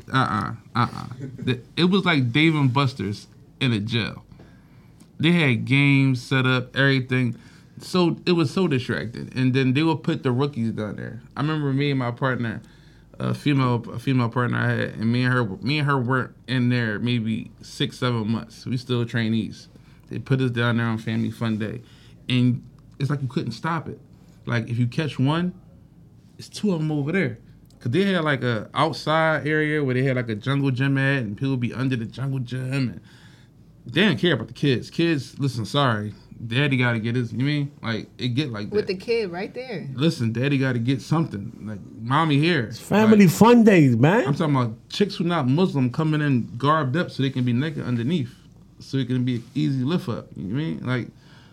It was like Dave and Buster's in a jail. They had games set up, everything. So it was so distracting. And then they would put the rookies down there. I remember me and my partner, a female partner I had, and me and her weren't in there maybe 6-7 months. We still trainees. They put us down there on Family Fun Day. And it's like you couldn't stop it. Like, if you catch one, it's two of them over there. Because they had, like, a outside area where they had, like, a jungle gym at, and people would be under the jungle gym. And they didn't care about the kids. Kids, listen, sorry. Daddy got to get his, you mean? Like, it get like that. With the kid right there. Listen, daddy got to get something. Like, mommy here. It's Family Fun Days, man. I'm talking about chicks who not Muslim coming in garbed up so they can be naked underneath. So it can be an easy lift up. You know what I mean? Like,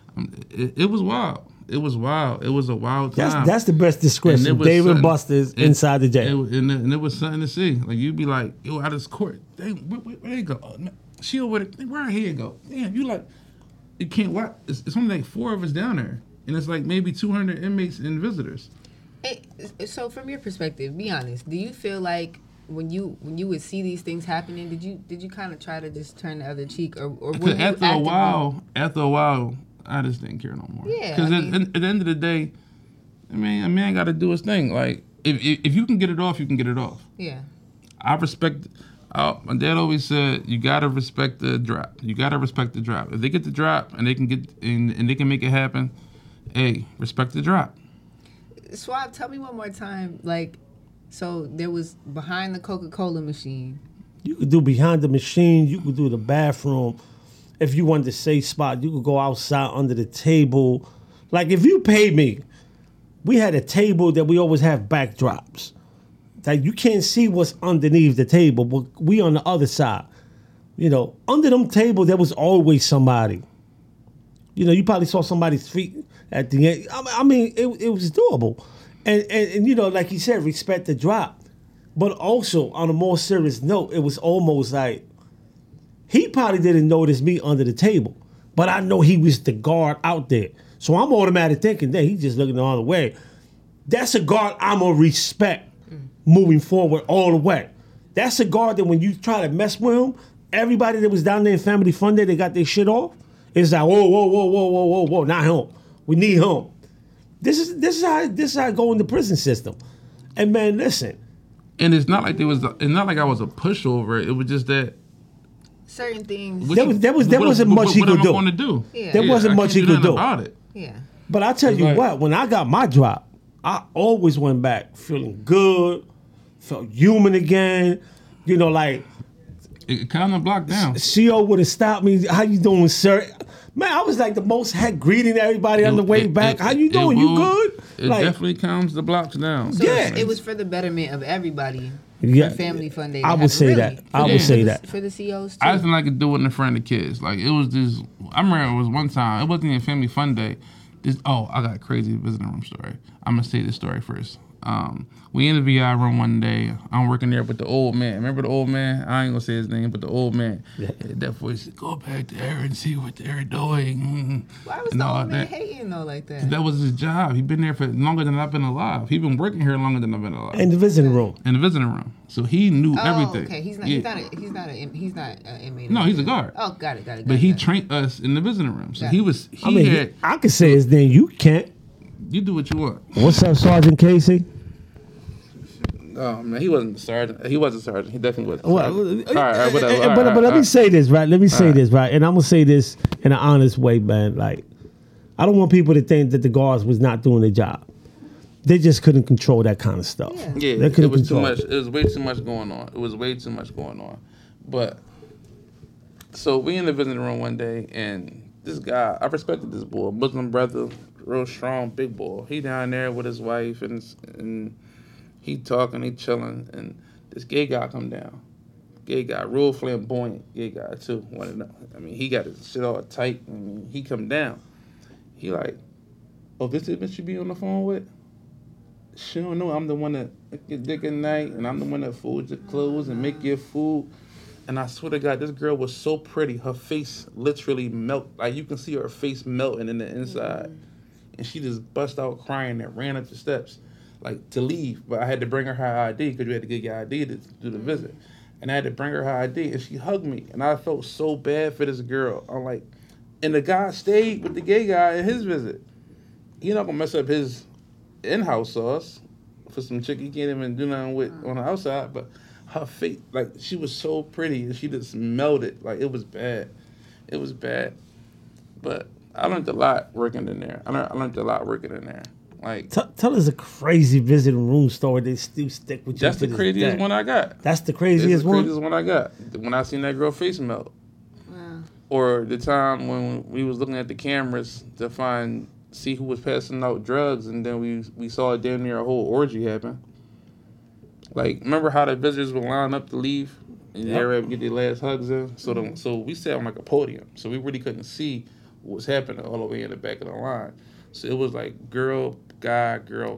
it was wild. It was wild. It was a wild time. That's the best description. Dave and Buster's inside the jail. And it was something to see. Like, you'd be like, yo, out of this court. Dang, where they go? Oh, she over there. Where her head go? Damn, you like, you can't watch. It's only like 4 of us down there. And it's like maybe 200 inmates and visitors. So from your perspective, be honest. Do you feel like when you would see these things happening, did you kind of try to just turn the other cheek, or were you after a while, I just didn't care no more. Yeah. Because at the end of the day, I mean, a man got to do his thing. Like, if you can get it off, you can get it off. Yeah. I respect. My dad always said, you gotta respect the drop. You gotta respect the drop. If they get the drop and they can get and they can make it happen, hey, respect the drop. Suave, tell me one more time. Like, so there was behind the Coca-Cola machine. You could do behind the machine. You could do the bathroom. If you wanted to safe spot, you could go outside under the table. Like, if you paid me, we had a table that we always have backdrops. Like, you can't see what's underneath the table, but we on the other side. You know, under them table, there was always somebody. You know, you probably saw somebody's feet at the end. I mean, it was doable. And you know, like you said, respect the drop. But also, on a more serious note, it was almost like, he probably didn't notice me under the table, but I know he was the guard out there. So I'm automatically thinking, that he's just looking the other way. That's a guard I'm going to respect moving forward all the way. That's a guard that when you try to mess with him, everybody that was down there in Family Fun Day, they got their shit off. It's like, whoa, not him. We need him. This is how I go in the prison system. And man, listen. And it's not like I was a pushover. It was just that certain things. There wasn't much he could do. What am I going to do? Yeah. There wasn't I much can't he could nothing do. about it. Yeah. But I tell It's you like- what, when I got my drop, I always went back feeling good, felt human again. You know, like It kind of blocked down. CO would have stopped me. How you doing, sir? Man, I was like the most head greeting everybody on the way back. How you doing? You good? It Like, definitely calms the blocks down. So Yeah. it was for the betterment of everybody. Yeah. For Family Fun Day. I would say that. I would say that. For the COs too. I just didn't like to do it in front of the kids. Like it was just. I remember it was one time. It wasn't even Family Fun Day. I got a crazy visiting room story. I'm gonna say this story first. We in the VI room one day. I'm working there with the old man. Remember the old man? I ain't gonna say his name, but the old man. Yeah. That voice said, "Go back there and see what they're doing." Why was And the all old man that. hating though like that? That was his job. He been there for longer than I've been alive. He been working here longer than I've been alive. in the visiting room. In the visiting room, so he knew Oh, everything. okay. He's not. Yeah. He's not an inmate. No, he's a guard. Oh, got it. But he got it. trained us in the visiting room. So Yeah. he was. He I mean, had. I could say his name. You can't. You do what you want. What's up, Sergeant Casey? Oh man, he wasn't a sergeant. He was a sergeant. He definitely was. Well, All right, whatever. but let me say this, right? Let me say this, right? And I'm gonna say this in an honest way, man. Like, I don't want people to think that the guards was not doing their job. They just couldn't control that kind of stuff. Yeah. Yeah, They it couldn't was too control much. It was way too much going on. It was way too much going on. But so we in the visiting room one day, and this guy, I respected this boy, Muslim brother, real strong, big boy. He down there with his wife, and he talking, he chilling, and this gay guy come down. Gay guy, real flamboyant gay guy too. I mean, he got his shit all tight. I mean, he come down. He like, oh, this is what you be on the phone with? She don't know I'm the one that lick your dick at night, and I'm the one that folds your clothes and make your food. And I swear to God, this girl was so pretty. Her face literally melt. Like you can see her face melting in the inside. And she just bust out crying and ran up the steps, like to leave. But I had to bring her ID because you had to get your ID to do the visit. And I had to bring her ID, and she hugged me. And I felt so bad for this girl. I'm like, and the guy stayed with the gay guy in his visit. He not gonna mess up his in-house sauce for some chick he can't even do nothing with on the outside. But her face, like she was so pretty, and she just melted. Like it was bad. It was bad. But I learned a lot working in there. I learned a lot working in there. Like Tell us a crazy visiting room story that still stick with you. that's to the this craziest day. one I got. That's the That's craziest the one. craziest one I got. When I seen that girl face melt. Wow. Or the time when we was looking at the cameras to see who was passing out drugs, and then we saw damn near a whole orgy happen. Like, remember how the visitors would line up to leave, and Yep. everybody would get their last hugs in? So we sat on like a podium, so we really couldn't see what was happening all the way in the back of the line. So it was like girl, guy,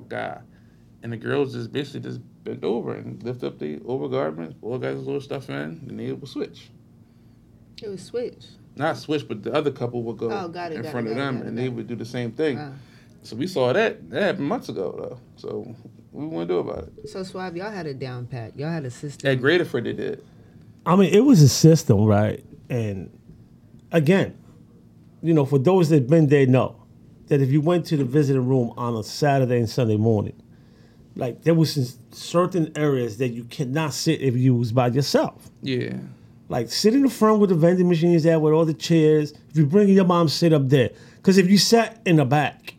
and the girls just basically just bent over and lift up the overgarments, boy got his little stuff in, and they would switch. It was switch. Not switch, but the other couple would go Oh, got it, in got front it, of got it, them, got it, and got they it. would do the same thing. Wow. So we saw that. That happened months ago, though. So what we want to do about it? So Suave, y'all had a down pat. Y'all had a system. At Graterford, they did. I mean, it was a system, right? And again, you know, for those that been there know that if you went to the visiting room on a Saturday and Sunday morning, like there was certain areas that you cannot sit if you was by yourself. Yeah. Like sit in the front with the vending machines there with all the chairs. If you bring your mom, sit up there. Because if you sat in the back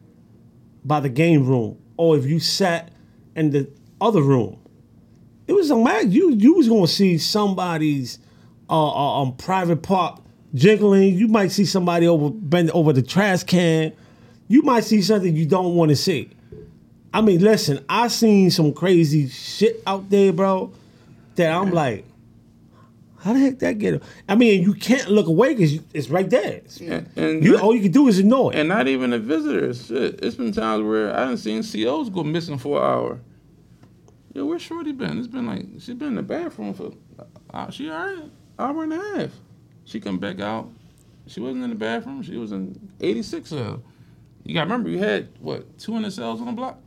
by the game room, or if you sat in the other room, it was a man. You was gonna see somebody's private part jiggling. You might see somebody bend over the trash can. You might see something you don't want to see. I mean, listen, I seen some crazy shit out there, bro. That I'm like, how the heck that get? I mean, you can't look away because it's right there. And All you can do is ignore it. and not even the visitors. Shit. It's been times where I done seen COs go missing for an hour. Yo, where's Shorty been? It's been like, she been in the bathroom for, she all right, hour and a half. She come back out. She wasn't in the bathroom. She was in 86 cell. You got to remember, you had, 200 cells on the block?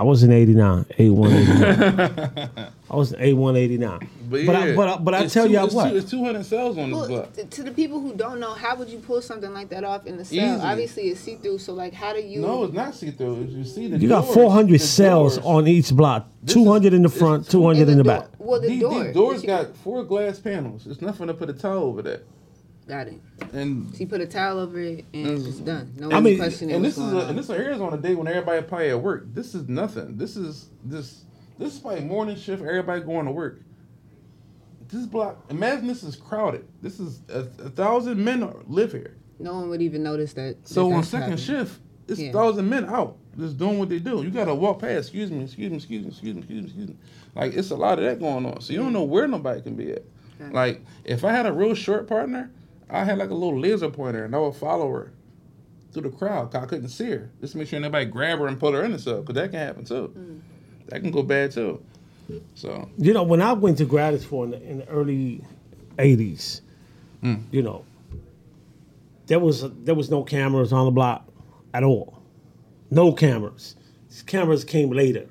I was in 89, 81, 89. I was in 81, 89. But I tell y'all what. It's 200 cells on this block. To the people who don't know, how would you pull something like that off in the cell? Easy. Obviously, it's see-through, so like, how do you... No, it's not see-through. You see the You doors, got 400 the cells doors. on each block. This 200 in the is- front, it's 200 in the door- back. Well, the These door. doors got 4 glass panels. It's nothing to put a towel over that. Got it. And So you put a towel over it, and it's done. No I one's mean, questioning and what's this is going on. and this is on a day when everybody probably at work. This is nothing. This is probably morning shift. Everybody going to work. This block. Imagine this is crowded. This is 1,000 men live here. No one would even notice that. So on that's second happening. shift, it's Yeah. 1,000 men out just doing what they do. You gotta walk past. Excuse me. Like it's a lot of that going on. So you don't know where nobody can be at. Okay. Like if I had a real short partner, I had like a little laser pointer and I would follow her through the crowd 'cause I couldn't see her. Just to make sure nobody grab her and put her in the cell, 'cause that can happen too. That can go bad too. So You know, when I went to graduate school in the early 80s, you know, there was no cameras on the block at all. No cameras. These cameras came later.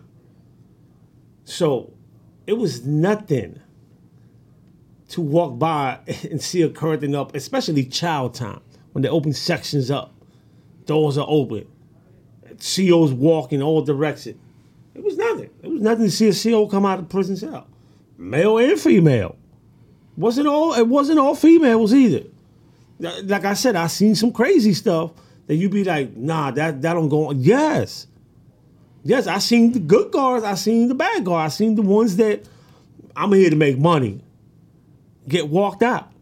So it was nothing to walk by and see a curtain up, especially child time, when they open sections up, doors are open, COs walk in all directions. It was nothing. It was nothing to see a CO come out of prison cell, male and female. It wasn't all females either. Like I said, I seen some crazy stuff that you be like, nah, that don't go on. Yes, I seen the good guards. I seen the bad guards. I seen the ones that I'm here to make money get walked out.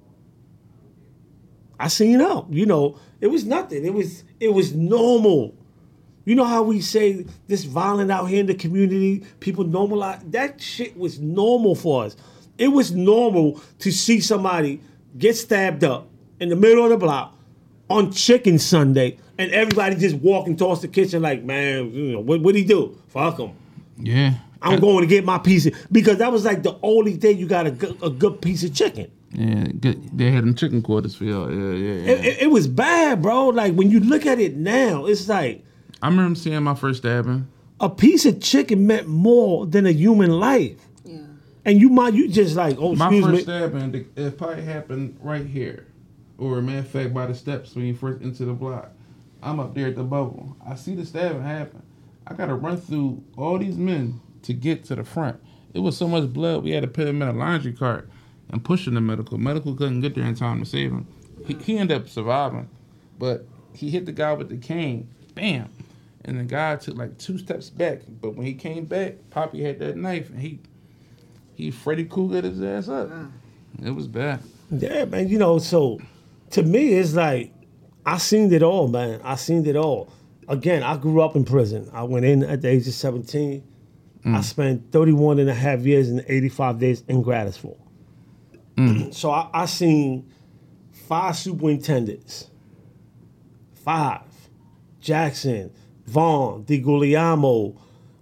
I seen them. You know, it was nothing. It was normal. You know how we say this violent out here in the community, people normalize, that shit was normal for us. It was normal to see somebody get stabbed up in the middle of the block on Chicken Sunday and everybody just walking towards the kitchen like, man, you know, what'd he do? Fuck him. yeah, I'm going to get my piece of, because that was like the only day you got a good piece of chicken. yeah. Good. They had them chicken quarters for y'all. Yeah. It was bad, bro. Like when you look at it now, it's like, I remember seeing my first stabbing. a piece of chicken meant more than a human life. Yeah. And you just like, oh, My excuse first me. stabbing, it probably happened right here. Or matter of fact, by the steps when you first enter the block. I'm up there at the bubble. I see the stabbing happen. I got to run through all these men to get to the front. It was so much blood, we had to put him in a laundry cart and push him to medical. Medical couldn't get there in time to save him. He ended up surviving, but he hit the guy with the cane. Bam. And the guy took like 2 steps back. But when he came back, Poppy had that knife and he Freddy Kruegered his ass up. It was bad. Yeah, man. You know, so to me, it's like, I seen it all, man. I seen it all. Again, I grew up in prison. I went in at the age of 17. I spent 31 and a half years and 85 days in Gratisville. So I seen 5 superintendents. 5. Jackson, Vaughn, DiGuglielmo,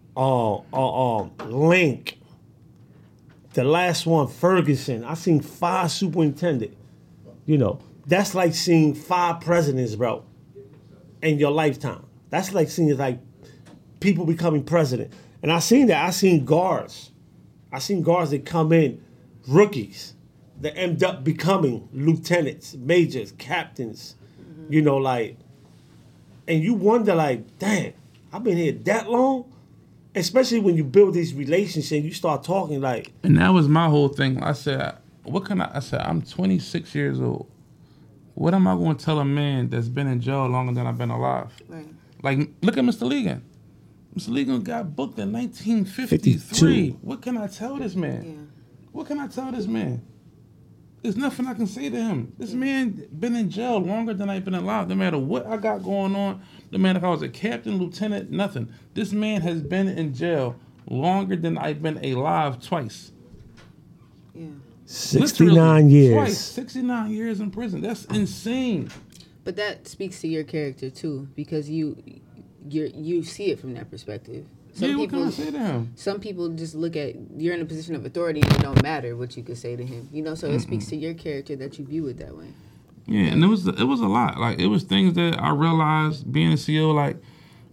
Link. The last one, Ferguson. I seen 5 superintendents. You know, that's like seeing 5 presidents, bro, in your lifetime. That's like seeing like people becoming president. And I seen that. I seen guards. I seen guards that come in, rookies, that end up becoming lieutenants, majors, captains. You know, like, and you wonder, like, dang, I've been here that long? Especially when you build these relationships and you start talking like. And that was my whole thing. I said, I said, I'm 26 years old. What am I going to tell a man that's been in jail longer than I've been alive? Right. Like, look at Mr. Ligon. Mr. Ligon got booked in 1953. 52. What can I tell this man? Yeah. What can I tell this man? There's nothing I can say to him. This man been in jail longer than I've been alive. No matter what I got going on, no matter if I was a captain, lieutenant, nothing. This man has been in jail longer than I've been alive twice. Yeah. 69 Literally, years. Twice, 69 years in prison. That's insane. But that speaks to your character too, because you see it from that perspective. Yeah, what can I say to him? Some people just look at, you're in a position of authority and it don't matter what you could say to him. You know, so it speaks to your character that you view it that way. Yeah, and it was a lot. Like, it was things that I realized being a CEO, like,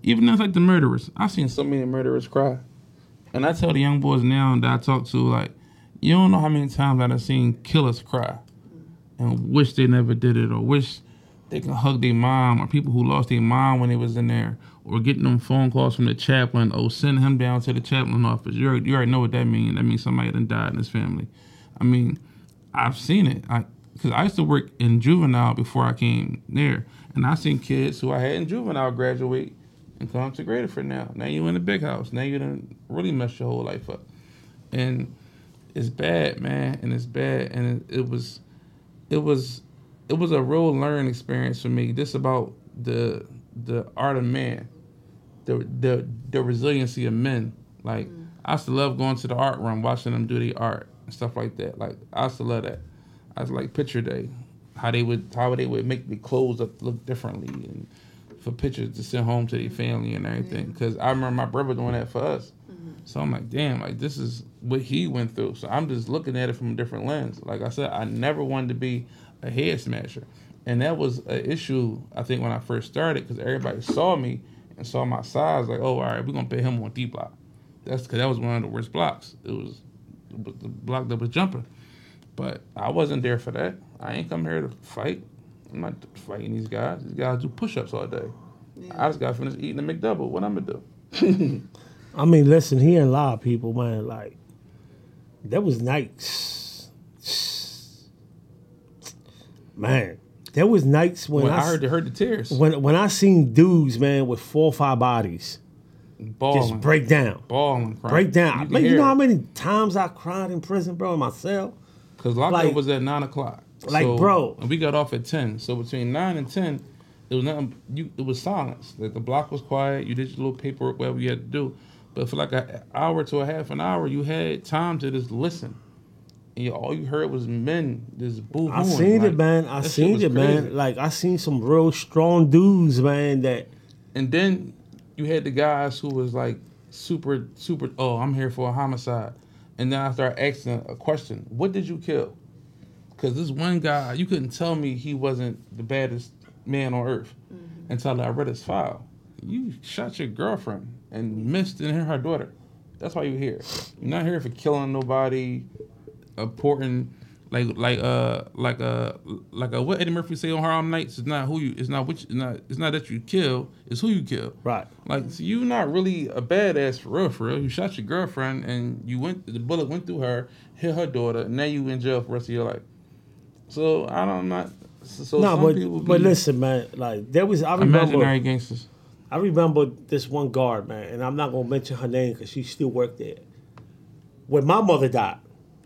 even if like the murderers, I've seen so many murderers cry. And I tell the young boys now that I talk to, like, you don't know how many times I've seen killers cry and wish they never did it, or wish they can hug their mom, or people who lost their mom when they was in there, or getting them phone calls from the chaplain, oh, send him down to the chaplain office. You already know what that means. That means somebody done died in his family. I mean, I've seen it. Because I used to work in juvenile before I came there, and I seen kids who I had in juvenile graduate and come to Graterford now. Now you in the big house. Now you done really messed your whole life up. And it's bad, man, and it's bad. And it was a real learning experience for me. This about the art of man, the resiliency of men. Like, I used to love going to the art room, watching them do their art and stuff like that. Like, I used to love that. I was like picture day, how they would make the clothes up look differently, and for pictures to send home to their family and everything. Because I remember my brother doing that for us. So I'm like, damn, like, this is what he went through. So I'm just looking at it from a different lens. Like I said, I never wanted to be a head smasher. And that was an issue, I think, when I first started, because everybody saw me and saw my size, like, oh, all right, we're going to put him on D block. That's because that was one of the worst blocks. It was the block that was jumping. But I wasn't there for that. I ain't come here to fight. I'm not fighting these guys. These guys do push-ups all day. Yeah. I just got finished eating a McDouble. What I'm going to do? I mean, listen, he ain't lie, people, man. Like, there was nights. Man, there was nights when I heard the tears. When I seen dudes, man, with 4 or 5 bodies. Balling. Just break down. Balling. Break down. You know how many times I cried in prison, bro, in my cell? Because lockup was at 9 o'clock. Like, so, bro. And we got off at 10. So between 9 and 10, it was nothing. It was silence. Like, the block was quiet. You did your little paperwork, whatever you had to do. But for like an hour to a half an hour, you had time to just listen. And all you heard was men just boo-hooing. I seen it, man. I seen it, man. Like, I seen some real strong dudes, man, that... And then you had the guys who was like super, oh, I'm here for a homicide. And then I started asking a question. What did you kill? Because this one guy, you couldn't tell me he wasn't the baddest man on earth until I read his file. You shot your girlfriend and missed and her daughter. That's why you're here. You're not here for killing nobody, important, like what Eddie Murphy say on Harlem Nights. It's not that you kill, it's who you kill. Right. Like, so you're not really a badass for real. You shot your girlfriend and the bullet went through her, hit her daughter, and now you in jail for the rest of your life. So but listen, man. Like, there was imaginary gangsters. I remember this one guard, man, and I'm not gonna mention her name because she still worked there. When my mother died,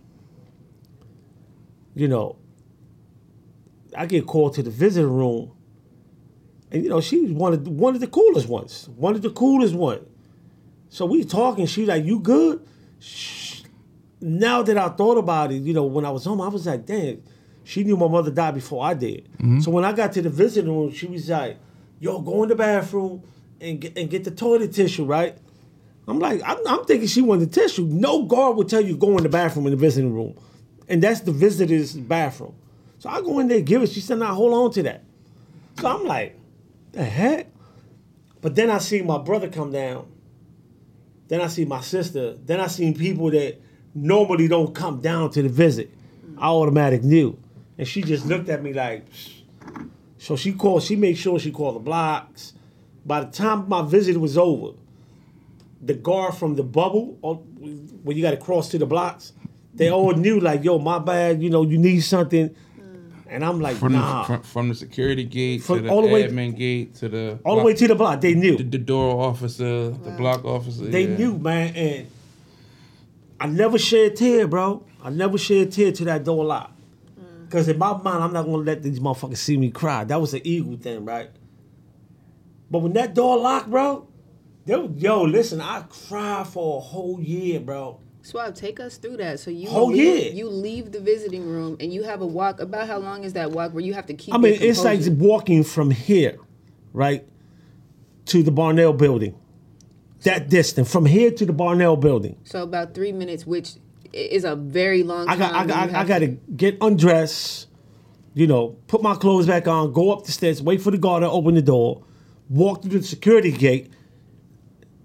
you know, I get called to the visitor room, and you know, she was one of the coolest ones. So we talking. She's like, "You good?" Now that I thought about it, you know, when I was home, I was like, "Damn." She knew my mother died before I did. So when I got to the visiting room, she was like, yo, go in the bathroom and get the toilet tissue, right? I'm like, I'm thinking she wanted the tissue. No guard would tell you go in the bathroom in the visiting room. And that's the visitor's bathroom. So I go in there, give it. She said, nah, hold on to that. So I'm like, the heck? But then I see my brother come down. Then I see my sister. Then I seen people that normally don't come down to the visit. I automatically knew. And she just looked at me like, so she made sure she called the blocks. By the time my visit was over, the guard from the bubble, when you got to cross to the blocks, they all knew, like, yo, my bad, you know, you need something. And I'm like, nah. From the security gate to the admin gate to the... All the way to the block, they knew. The door officer, the block officer. They knew, man, and I never shed a tear, bro. I never shed a tear to that door lock. Because in my mind, I'm not going to let these motherfuckers see me cry. That was an ego thing, right? But when that door locked, bro, listen, I cried for a whole year, bro. Swab, take us through that. So you leave the visiting room and you have a walk. About how long is that walk where you have to keep? I mean, it's like walking from here, right, to the Barnell building. That distance from here to the Barnell building. So about 3 minutes, which is a very long time. I got to get undressed, you know, put my clothes back on, go up the stairs, wait for the guard to open the door, walk through the security gate,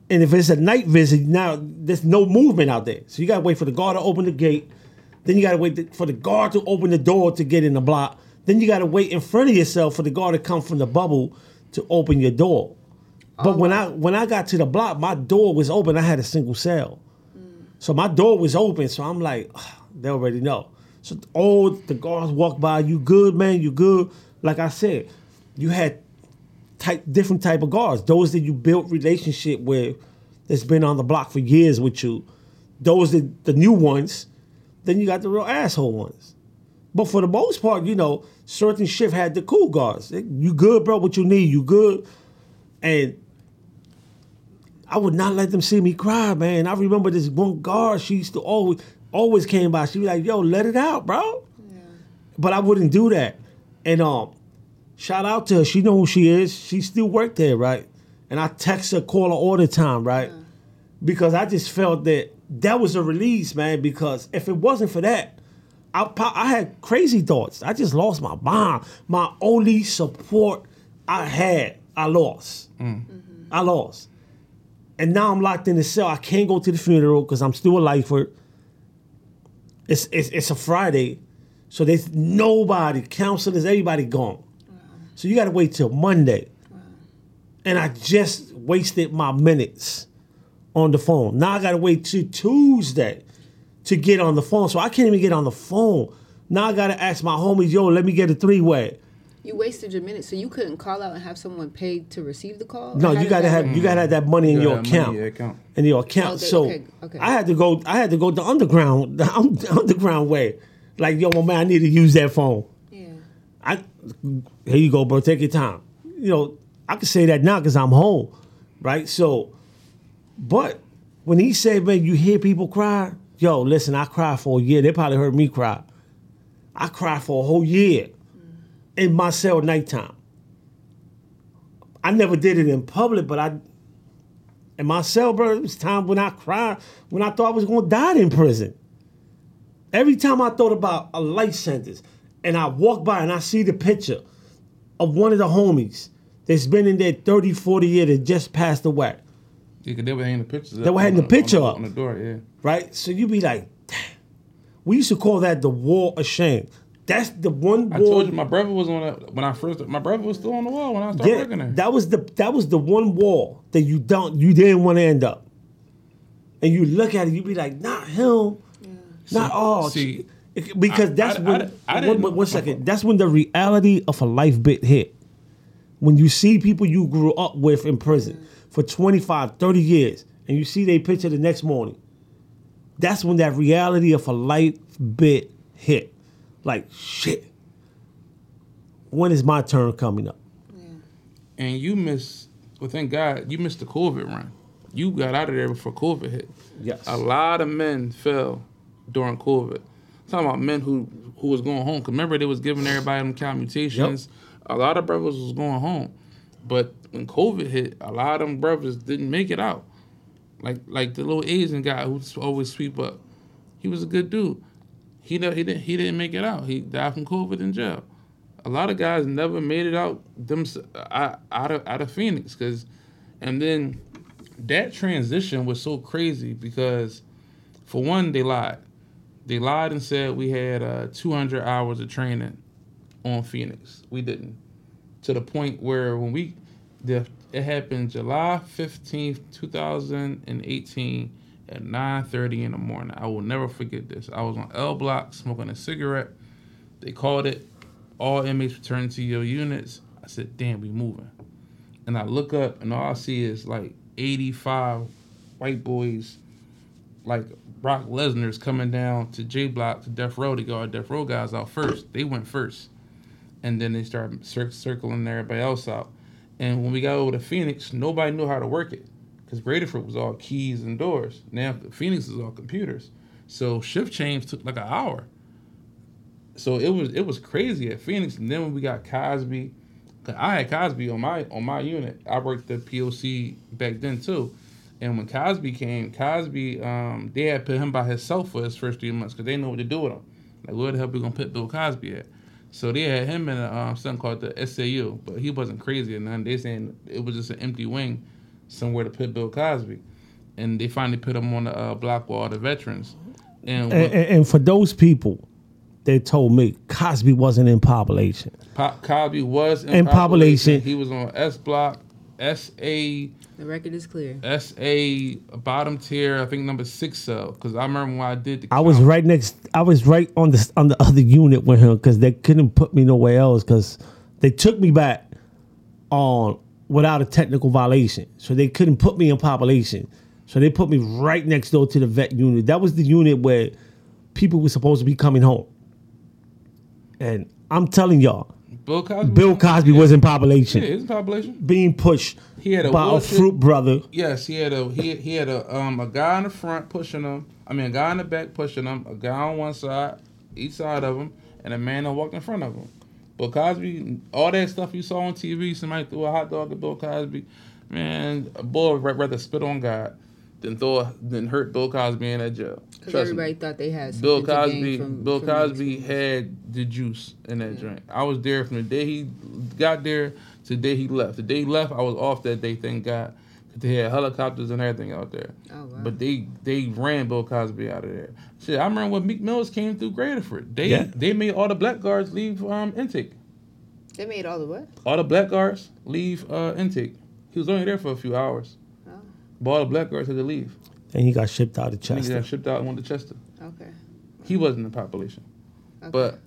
And if it's a night visit, now there's no movement out there. So you got to wait for the guard to open the gate. Then you got to wait for the guard to open the door to get in the block. Then you got to wait in front of yourself for the guard to come from the bubble to open your door. But when I got to the block, my door was open. I had a single cell. So my door was open. So I'm like, they already know. So all the guards walk by. You good, man? You good? Like I said, you had different type of guards. Those that you built relationship with, that's been on the block for years with you. Those that the new ones. Then you got the real asshole ones. But for the most part, certain shift had the cool guards. You good, bro? What you need? You good? And I would not let them see me cry, man. I remember this one guard. She used to always came by. She'd be like, "Yo, let it out, bro." Yeah. But I wouldn't do that. And shout out to her. She know who she is. She still worked there, right? And I text her, call her all the time, right? Yeah. Because I just felt that was a release, man. Because if it wasn't for that, I had crazy thoughts. I just lost my mom. My only support I had, I lost. Mm-hmm. I lost. And now I'm locked in the cell. I can't go to the funeral because I'm still a lifer. It's a Friday. So there's nobody, counselors, everybody gone. Wow. So you got to wait till Monday. Wow. And I just wasted my minutes on the phone. Now I got to wait till Tuesday to get on the phone. So I can't even get on the phone. Now I got to ask my homies, yo, let me get a 3-way. You wasted your minutes, so you couldn't call out and have someone pay to receive the call? No, you gotta have that money in your account. In your account. Okay. I had to go the underground way. Like, yo, my man, I need to use that phone. Yeah. Here you go, bro. Take your time. I can say that now because I'm home, right? So, but when he said, man, you hear people cry, yo, listen, I cried for a year. They probably heard me cry. I cried for a whole year. In my cell nighttime. I never did it in public, but in my cell, bro, it was time when I cried, when I thought I was going to die in prison. Every time I thought about a life sentence, and I walk by and I see the picture of one of the homies that's been in there 30, 40 years that just passed away. Yeah, because they were hanging the pictures up. They were hanging the picture up. On the door, yeah. Right? So you be like, damn. We used to call that the wall of shame. That's the one wall. I told you my brother was on it my brother was still on the wall when I started working there. That was the one wall that you didn't want to end up. And you look at it, you be like, not him. Yeah. Not all. See, because that's one second. That's when the reality of a life bit hit. When you see people you grew up with in prison for 25, 30 years, and you see their picture the next morning, that's when that reality of a life bit hit. Like, shit, when is my turn coming up? Yeah. And you thank God, you missed the COVID run. You got out of there before COVID hit. Yes. A lot of men fell during COVID. I'm talking about men who was going home. Because remember, they was giving everybody them commutations. Yep. A lot of brothers was going home. But when COVID hit, a lot of them brothers didn't make it out. Like the little Asian guy who always sweep up. He was a good dude. He didn't make it out. He died from COVID in jail. A lot of guys never made it out out of Phoenix, and then that transition was so crazy because, for one, they lied. They lied and said we had 200 hours of training on Phoenix. We didn't. To the point where it happened July 15th, 2018. At 9:30 in the morning. I will never forget this. I was on L Block smoking a cigarette. They called it, all inmates return to your units. I said, damn, we moving. And I look up and all I see is like 85 white boys, like Brock Lesnar's coming down to J Block to Death Row to guard Death Row guys out first. They went first. And then they started circling everybody else out. And when we got over to Phoenix, nobody knew how to work it. Because Bradyford was all keys and doors. Now Phoenix is all computers. So shift change took like an hour. So it was crazy at Phoenix. And then when we got Cosby, cause I had Cosby on my unit. I worked the POC back then too. And when Cosby came, they had put him by himself for his first 3 months because they know what to do with him. Like, where the hell we gonna put Bill Cosby at? So they had him in something called the SAU, but he wasn't crazy or nothing. They saying it was just an empty wing. somewhere to put Bill Cosby, and they finally put him on the block with all the veterans. And for those people, they told me Cosby wasn't in population. Cosby was in population. He was on S block, SA. The record is clear. SA bottom tier, I think number 6 cell. Because I remember when I did the count. I was right on the other unit with him because they couldn't put me nowhere else because they took me back on without a technical violation. So they couldn't put me in population. So they put me right next door to the vet unit. That was the unit where people were supposed to be coming home. And I'm telling y'all, Bill Cosby was in population. Yeah, he was in population. Being pushed by a fruit brother. Yes, he had a guy in the front pushing him. I mean, a guy in the back pushing him. A guy on one side, each side of him, and a man that walked in front of him. Bill Cosby, all that stuff you saw on TV, somebody threw a hot dog at Bill Cosby. Man, a boy would rather spit on God than hurt Bill Cosby in that jail. Because everybody thought they had Bill something to gain Cosby. from Bill Cosby had the juice in that joint. I was there from the day he got there to the day he left. The day he left, I was off that day. Thank God, they had helicopters and everything out there. Oh, wow. But they ran Bill Cosby out of there. Shit, I remember when Meek Mills came through Graterford. They made all the black guards leave intake. They made all the what? All the black guards leave intake. He was only there for a few hours. Oh. But all the black guards had to leave. And he got shipped out of He Chester. got shipped out and went to Chester. Okay. He wasn't in the population. Okay. But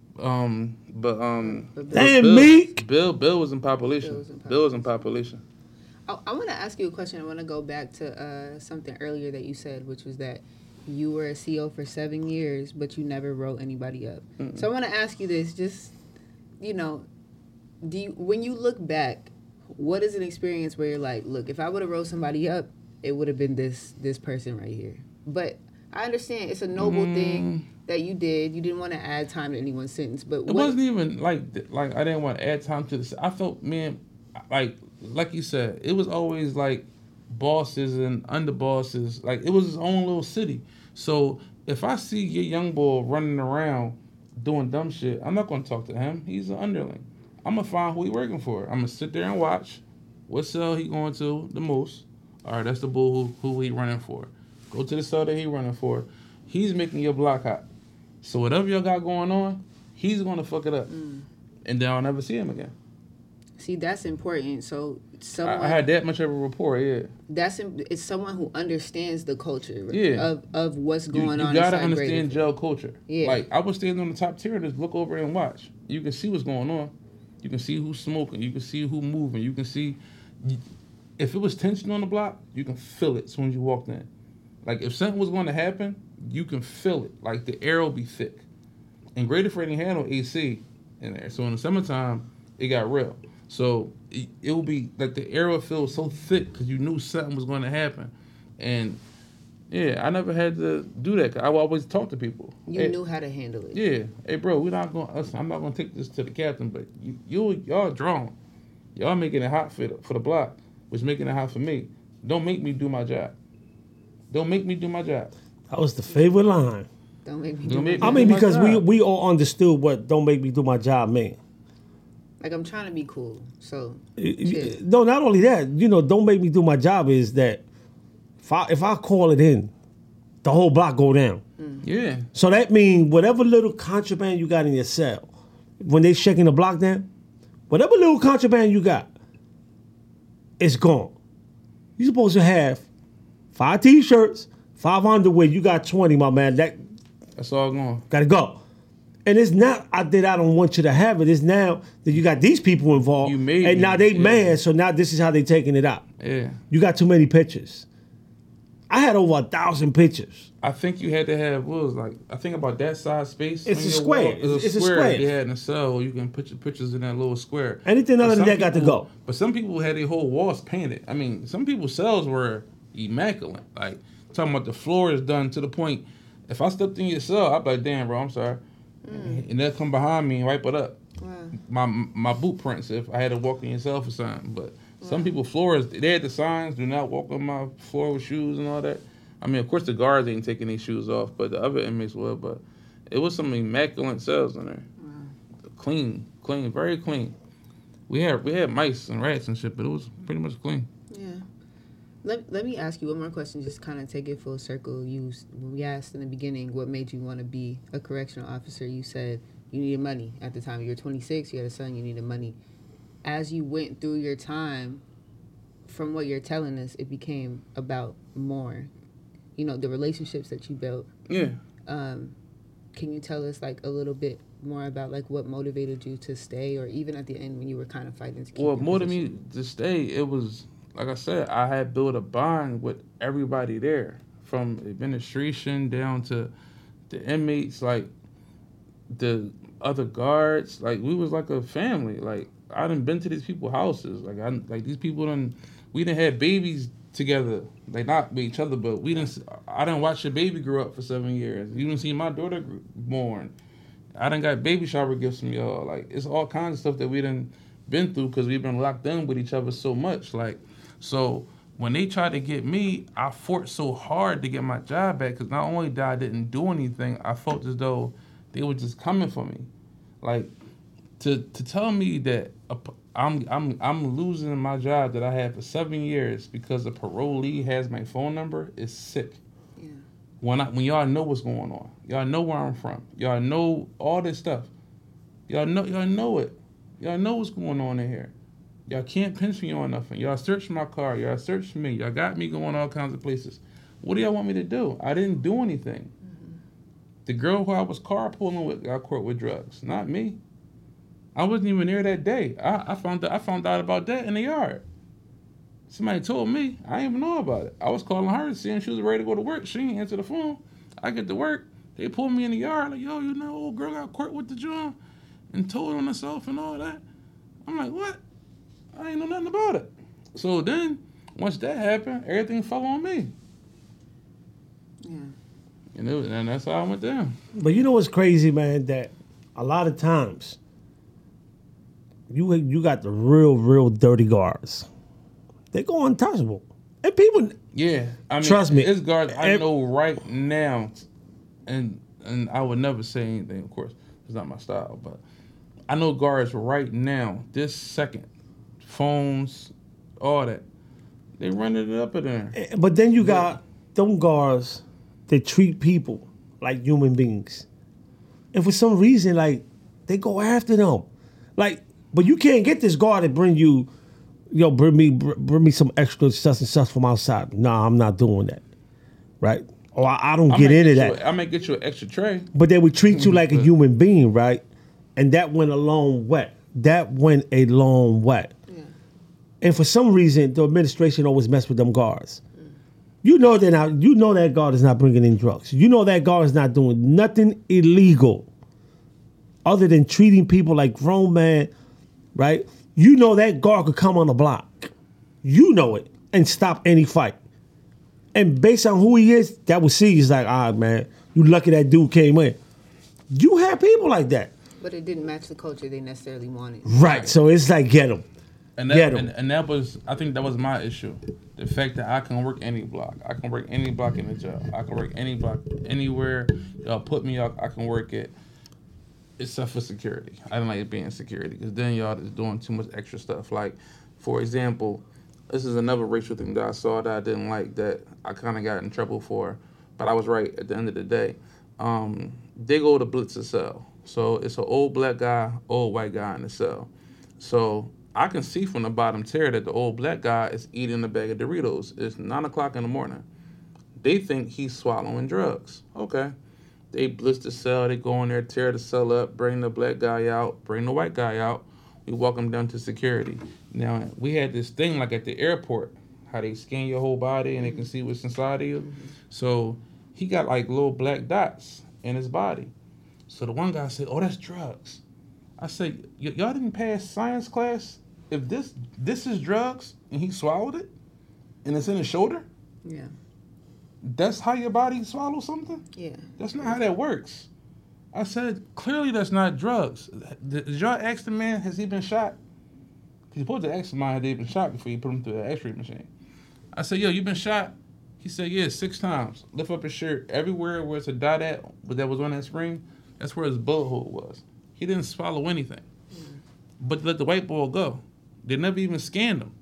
Damn, Meek. Bill was in population. Bill was in population. I want to ask you a question. I want to go back to something earlier that you said, which was that you were a CO for 7 years, but you never wrote anybody up. Mm-mm. So I want to ask you this, just, when you look back, what is an experience where you're like, look, if I would have wrote somebody up, it would have been this person right here. But I understand it's a noble thing that you did. You didn't want to add time to anyone's sentence, but it wasn't even like I didn't want to add time to this. I felt, man, like you said, it was always like bosses and underbosses. Like it was his own little city. So if I see your young boy running around doing dumb shit, I'm not going to talk to him. He's an underling. I'm going to find who he working for. I'm going to sit there and watch what cell he going to the most. All right, that's the bull who he running for. Go to the cell that he running for. He's making your block hot. So whatever y'all got going on, he's going to fuck it up. And then I'll never see him again. See, that's important. So I had that much of a rapport, yeah. It's someone who understands the culture of what's going on. You gotta understand jail culture. Yeah. Like I would stand on the top tier and just look over and watch. You can see what's going on. You can see who's smoking. You can see who's moving. You can see if it was tension on the block, you can feel it as soon as you walked in. Like if something was going to happen, you can feel it. Like the air will be thick. And Graterford ain't had no AC in there, so in the summertime it got real. So it will be like the air will feel so thick because you knew something was going to happen. And yeah, I never had to do that. I would always talk to people. You knew how to handle it. Yeah. Hey, bro, I'm not going to take this to the captain, but y'all drawn. Y'all making it hot for the block, which making it hot for me. Don't make me do my job. Don't make me do my job. That was the favorite line. Don't make me do my job. I mean, because we all understood what "don't make me do my job" meant. Like, I'm trying to be cool, so... No, not only that. Don't make me do my job is that if I call it in, the whole block go down. Yeah. So that means whatever little contraband you got in your cell, when they shaking the block down, whatever little contraband you got, it's gone. You're supposed to have 5 T-shirts, 5 underwear. You got 20, my man. That's all gone. Gotta go. And it's not that I don't want you to have it. It's now that you got these people involved. Now they mad, so now this is how they taking it out. Yeah. You got too many pictures. I had over 1,000 pictures. I think you had to have, I think about that size space. It's a square. It's a square they had in the cell where you can put your pictures in that little square. Anything other than that got to go. But some people had their whole walls painted. I mean, some people's cells were immaculate. Like, talking about the floor is done to the point, if I stepped in your cell, I'd be like, damn, bro, I'm sorry. And they'll come behind me and wipe it up. Wow. My boot prints if I had to walk in your cell for something. But some people floors, they had the signs, do not walk on my floor with shoes and all that. I mean, of course the guards ain't taking their shoes off, but the other inmates will. But it was some immaculate cells in there. Wow. Clean, very clean. We had mice and rats and shit, but it was pretty much clean. Yeah. Let me ask you one more question, just kind of take it full circle. When we asked in the beginning what made you want to be a correctional officer, you said you needed money at the time. You were 26, you had a son, you needed money. As you went through your time, from what you're telling us, it became about more. You know, the relationships that you built. Yeah. Can you tell us like a little bit more about like what motivated you to stay, or even at the end when you were kind of fighting to keep Well, your more than position? me to stay, it was like I said, I had built a bond with everybody there, from administration down to the inmates, like the other guards. Like we was like a family. Like I done been to these people's houses. Like these people we done had babies together. Like not with each other, but I done watch your baby grow up for 7 years. You done see my daughter born. I done got baby shower gifts from y'all. Like it's all kinds of stuff that we done been through because we've been locked in with each other so much. Like so when they tried to get me, I fought so hard to get my job back because not only that I didn't do anything, I felt as though they were just coming for me. Like to tell me that I'm losing my job that I had for 7 years because a parolee has my phone number is sick. Yeah. When y'all know what's going on, y'all know where I'm from, y'all know all this stuff, y'all know it, y'all know what's going on in here. Y'all can't pinch me on nothing. Y'all search my car, y'all search me, y'all got me going all kinds of places. What do y'all want me to do? I didn't do anything. Mm-hmm. The girl who I was carpooling with got caught with drugs, not me. I wasn't even there that day. I found out about that in the yard. Somebody told me. I didn't even know about it. I was calling her, seeing she was ready to go to work. She didn't answer the phone. I get to work. They pulled me in the yard like, yo, you know, old girl got caught with the joint and told on herself and all that. I'm like, what? I ain't know nothing about it. So then, once that happened, everything fell on me. Yeah. And that's how I went down. But you know what's crazy, man? That a lot of times, you got the real dirty guards. They go untouchable. And people, yeah, I mean, trust me, it's guards I know right now, and I would never say anything. Of course, it's not my style, but I know guards right now, this second, phones, all that, they running it up in there. But then you got them guards that treat people like human beings, and for some reason, like they go after them, like. But you can't get this guard to bring you, bring me some extra such and such from outside. Nah, I'm not doing that, right? Or I don't get into that. I may get you an extra tray. But they would treat you like a human being, right? And that went a long way. Yeah. And for some reason, the administration always mess with them guards. You know they're not. You know that guard is not bringing in drugs. You know that guard is not doing nothing illegal, other than treating people like grown men. Right? You know that guard could come on the block. You know it. And stop any fight. And based on who he is, that would see he's like, man, you lucky that dude came in. You have people like that. But it didn't match the culture they necessarily wanted. Right. So it's like, get them. And that was, I think that was my issue. The fact that I can work any block. I can work any block in the jail. I can work any block anywhere. Y'all put me up, I can work it. Except for security. I don't like being in security because then y'all is doing too much extra stuff. Like, for example, this is another racial thing that I saw that I didn't like that I kind of got in trouble for, but I was right at the end of the day. They go to blitz a cell. So it's an old black guy, old white guy in the cell. So I can see from the bottom tier that the old black guy is eating a bag of Doritos. It's 9 o'clock in the morning. They think he's swallowing drugs. Okay. They blitz the cell, they go in there, tear the cell up, bring the black guy out, bring the white guy out. We walk him down to security. Now, we had this thing like at the airport, how they scan your whole body and they can see what's inside of you. So he got like little black dots in his body. So the one guy said, oh, that's drugs. I said, y'all didn't pass science class? If this is drugs and he swallowed it and it's in his shoulder? Yeah. That's how your body swallows something? Yeah. That's not how that works. I said, clearly that's not drugs. Did y'all ask the man, has he been shot? You're supposed to ask the man, had they been shot before you put him through the x-ray machine. I said, yo, you been shot? He said, yeah, 6 times. Lift up his shirt. Everywhere where it's a dot at that was on that screen, that's where his bullet hole was. He didn't swallow anything. But let the white boy go. They never even scanned him.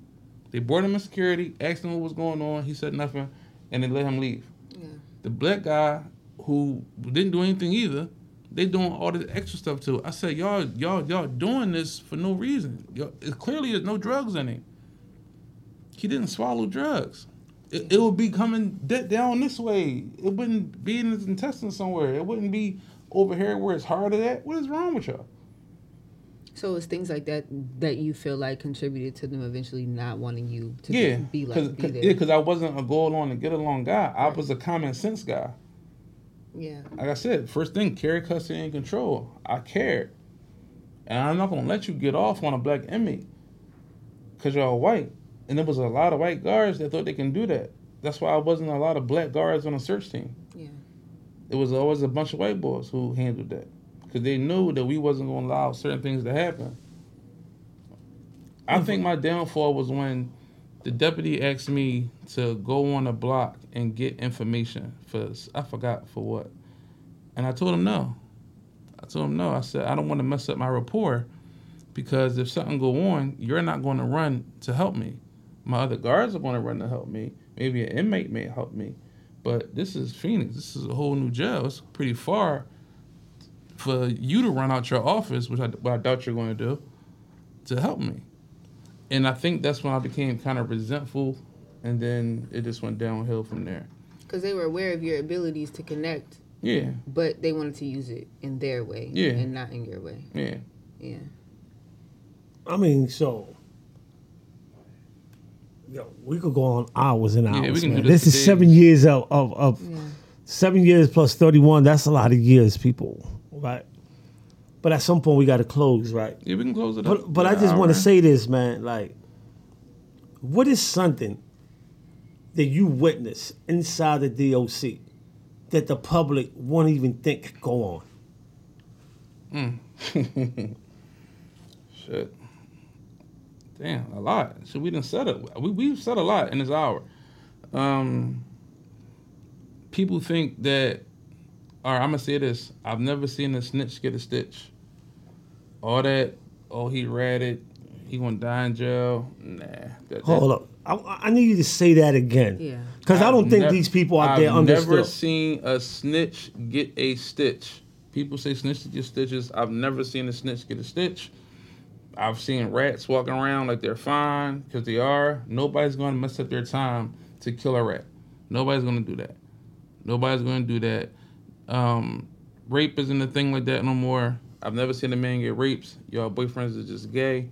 They brought him in security, asked him what was going on. He said nothing, and they let him leave. Yeah. The black guy who didn't do anything either, they doing all this extra stuff too. I said, y'all doing this for no reason. Clearly, there's no drugs in him. He didn't swallow drugs. It would be coming down this way. It wouldn't be in his intestines somewhere. It wouldn't be over here where it's harder at. What is wrong with y'all? So it's things like that that you feel like contributed to them eventually not wanting you to be there. Yeah, because I wasn't a go along and get along guy. I was a common sense guy. Yeah. Like I said, first thing, carry, custody, and control. I cared. And I'm not going to let you get off on a black inmate because you're all white. And there was a lot of white guards that thought they can do that. That's why I wasn't a lot of black guards on a search team. Yeah. It was always a bunch of white boys who handled that because they knew that we wasn't going to allow certain things to happen. I think my downfall was when the deputy asked me to go on a block and get information I forgot for what. And I told him no. I said, I don't want to mess up my rapport because if something go on, you're not going to run to help me. My other guards are going to run to help me. Maybe an inmate may help me. But this is Phoenix. This is a whole new jail. It's pretty far for you to run out your office, which I doubt you're going to do, to help me. And I think that's when I became kind of resentful, and then it just went downhill from there. Because they were aware of your abilities to connect. Yeah. But they wanted to use it in their way. Yeah. And not in your way. Yeah. Yeah. I mean, so... Yo, we could go on hours and hours. Yeah, we can man. do this This is 7 years of 7 years plus 31. That's a lot of years, people, right? But at some point we got to close, right? Yeah, we can close it up. But I just want to say this, man. Like, what is something that you witness inside the DOC that the public won't even think could go on? Shit. Damn, a lot. So we done said it. We've said a lot in this hour. People think that, all right, I'm going to say this. I've never seen a snitch get a stitch. All that, he ratted, he going to die in jail. Nah. Hold up. I need you to say that again. Yeah. Because I don't think these people out there understood. I've never seen a snitch get a stitch. People say snitches get stitches. I've never seen a snitch get a stitch. I've seen rats walking around like they're fine, because they are. Nobody's going to mess up their time to kill a rat. Nobody's going to do that. Nobody's going to do that. Rape isn't a thing like that no more. I've never seen a man get raped. Y'all boyfriends are just gay.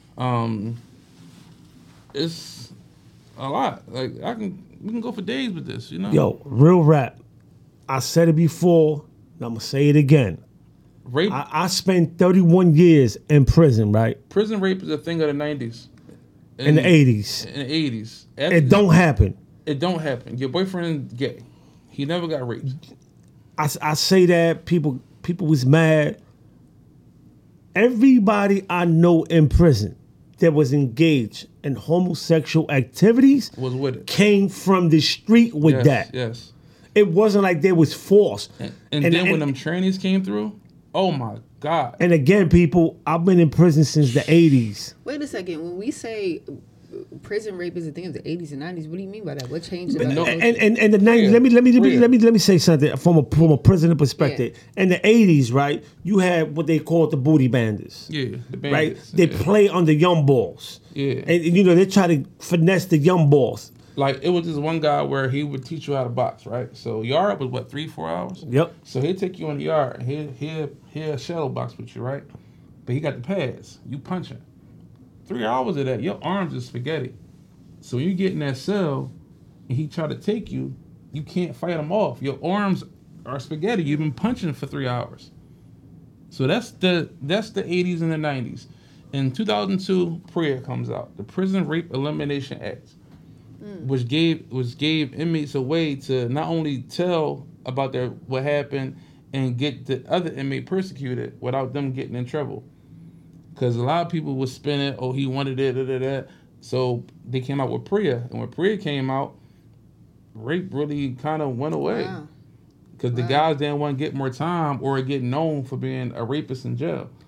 It's a lot. Like, we can go for days with this, you know? Yo, real rap. I said it before, and I'm going to say it again. Rape. I spent 31 years in prison, right? Prison rape is a thing of the 90s. In the 80s. In the 80s. It don't happen. It don't happen. Your boyfriend gay. He never got raped. I say that people was mad. Everybody I know in prison that was engaged in homosexual activities Was with it. came from the street with that. Yes. It wasn't like they was forced. And then when them trainees came through, oh my God. And again, people, I've been in prison since the 80s. Wait a second. When we say prison rape is a thing of the 80s and 90s, what do you mean by that? What changed about No, it? And the 90s, let me say something from a prisoner perspective. In the 80s, right, you had what they called the booty bandits. Yeah, the bandits. Right? They play on the young balls. Yeah. And they try to finesse the young balls. Like, it was this one guy where he would teach you how to box, right? So yard was what, 3-4 hours? Yep. So he'd take you in the yard and he'll shadow box with you, right? But he got the pads. You punching. 3 hours of that, your arms is spaghetti. So when you get in that cell and he try to take you, you can't fight him off. Your arms are spaghetti. You've been punching for 3 hours. So that's the 80s and the 90s. In 2002, PREA comes out, the Prison Rape Elimination Act, which gave inmates a way to not only tell about what happened and get the other inmate persecuted without them getting in trouble. Because a lot of people would spin it, he wanted it, So they came out with PREA. And when PREA came out, rape really kind of went away. Because the guys didn't want to get more time or get known for being a rapist in jail.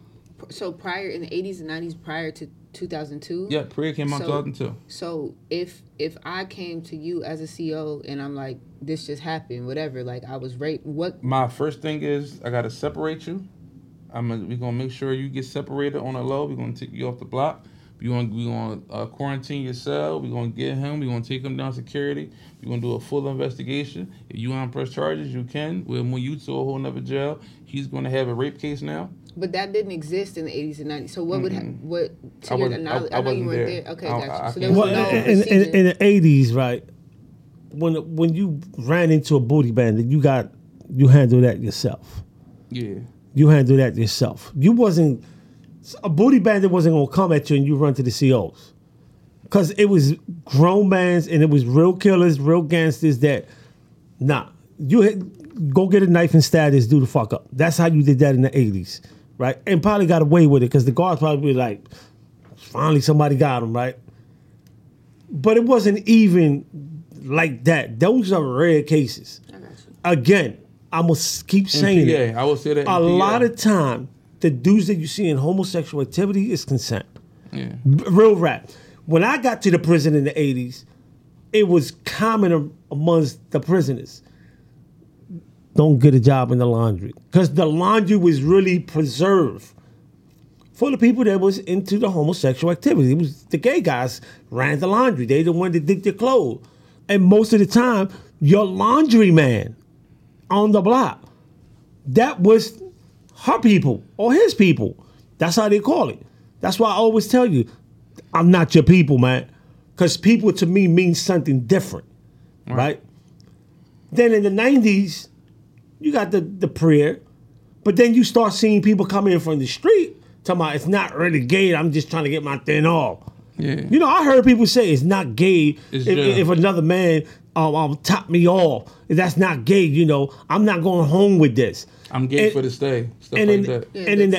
So prior in the 80s and 90s, prior to 2002. Yeah, Priya came out 2002. So if I came to you as a CO and I'm like, this just happened, whatever, like I was raped, what? My first thing is I gotta separate you. We're gonna make sure you get separated on the low. We're gonna take you off the block. We gonna quarantine your cell. We're gonna get him. We're gonna take him down security. We're gonna do a full investigation. If you want to press charges, you can. We'll move you to a whole nother jail. He's gonna have a rape case now. But that didn't exist in the 80s and 90s. So what would what? To your knowledge, I know you weren't there. Okay, gotcha. So there was no procedure. In the 80s, right? When you ran into a booty bandit, you handled that yourself. Yeah. You handled that yourself. A booty bandit wasn't gonna come at you and you run to the COs, because it was grown mans and it was real killers, real gangsters. Go get a knife and stab this dude the fuck up. That's how you did that in the 80s, right? And probably got away with it because the guards probably like, finally somebody got him, right? But it wasn't even like that. Those are rare cases. I got you. Again, I'm gonna keep saying it. I will say that. A lot of time, the dudes that you see in homosexual activity is consent. Yeah. Real rap. When I got to the prison in the 80s, it was common amongst the prisoners. Don't get a job in the laundry. Because the laundry was really preserved for the people that was into the homosexual activity. It was the gay guys ran the laundry. They the one that did your clothes. And most of the time, your laundry man on the block, that was her people or his people. That's how they call it. That's why I always tell you, I'm not your people, man. Because people to me means something different, right? Then in the 90s, you got the prayer, but then you start seeing people come in from the street talking about it's not really gay, I'm just trying to get my thing off. Yeah. You know, I heard people say it's not gay if another man top me off. That's not gay, you know. I'm not going home with this. I'm gay for the stay. Stuff and like that. And in the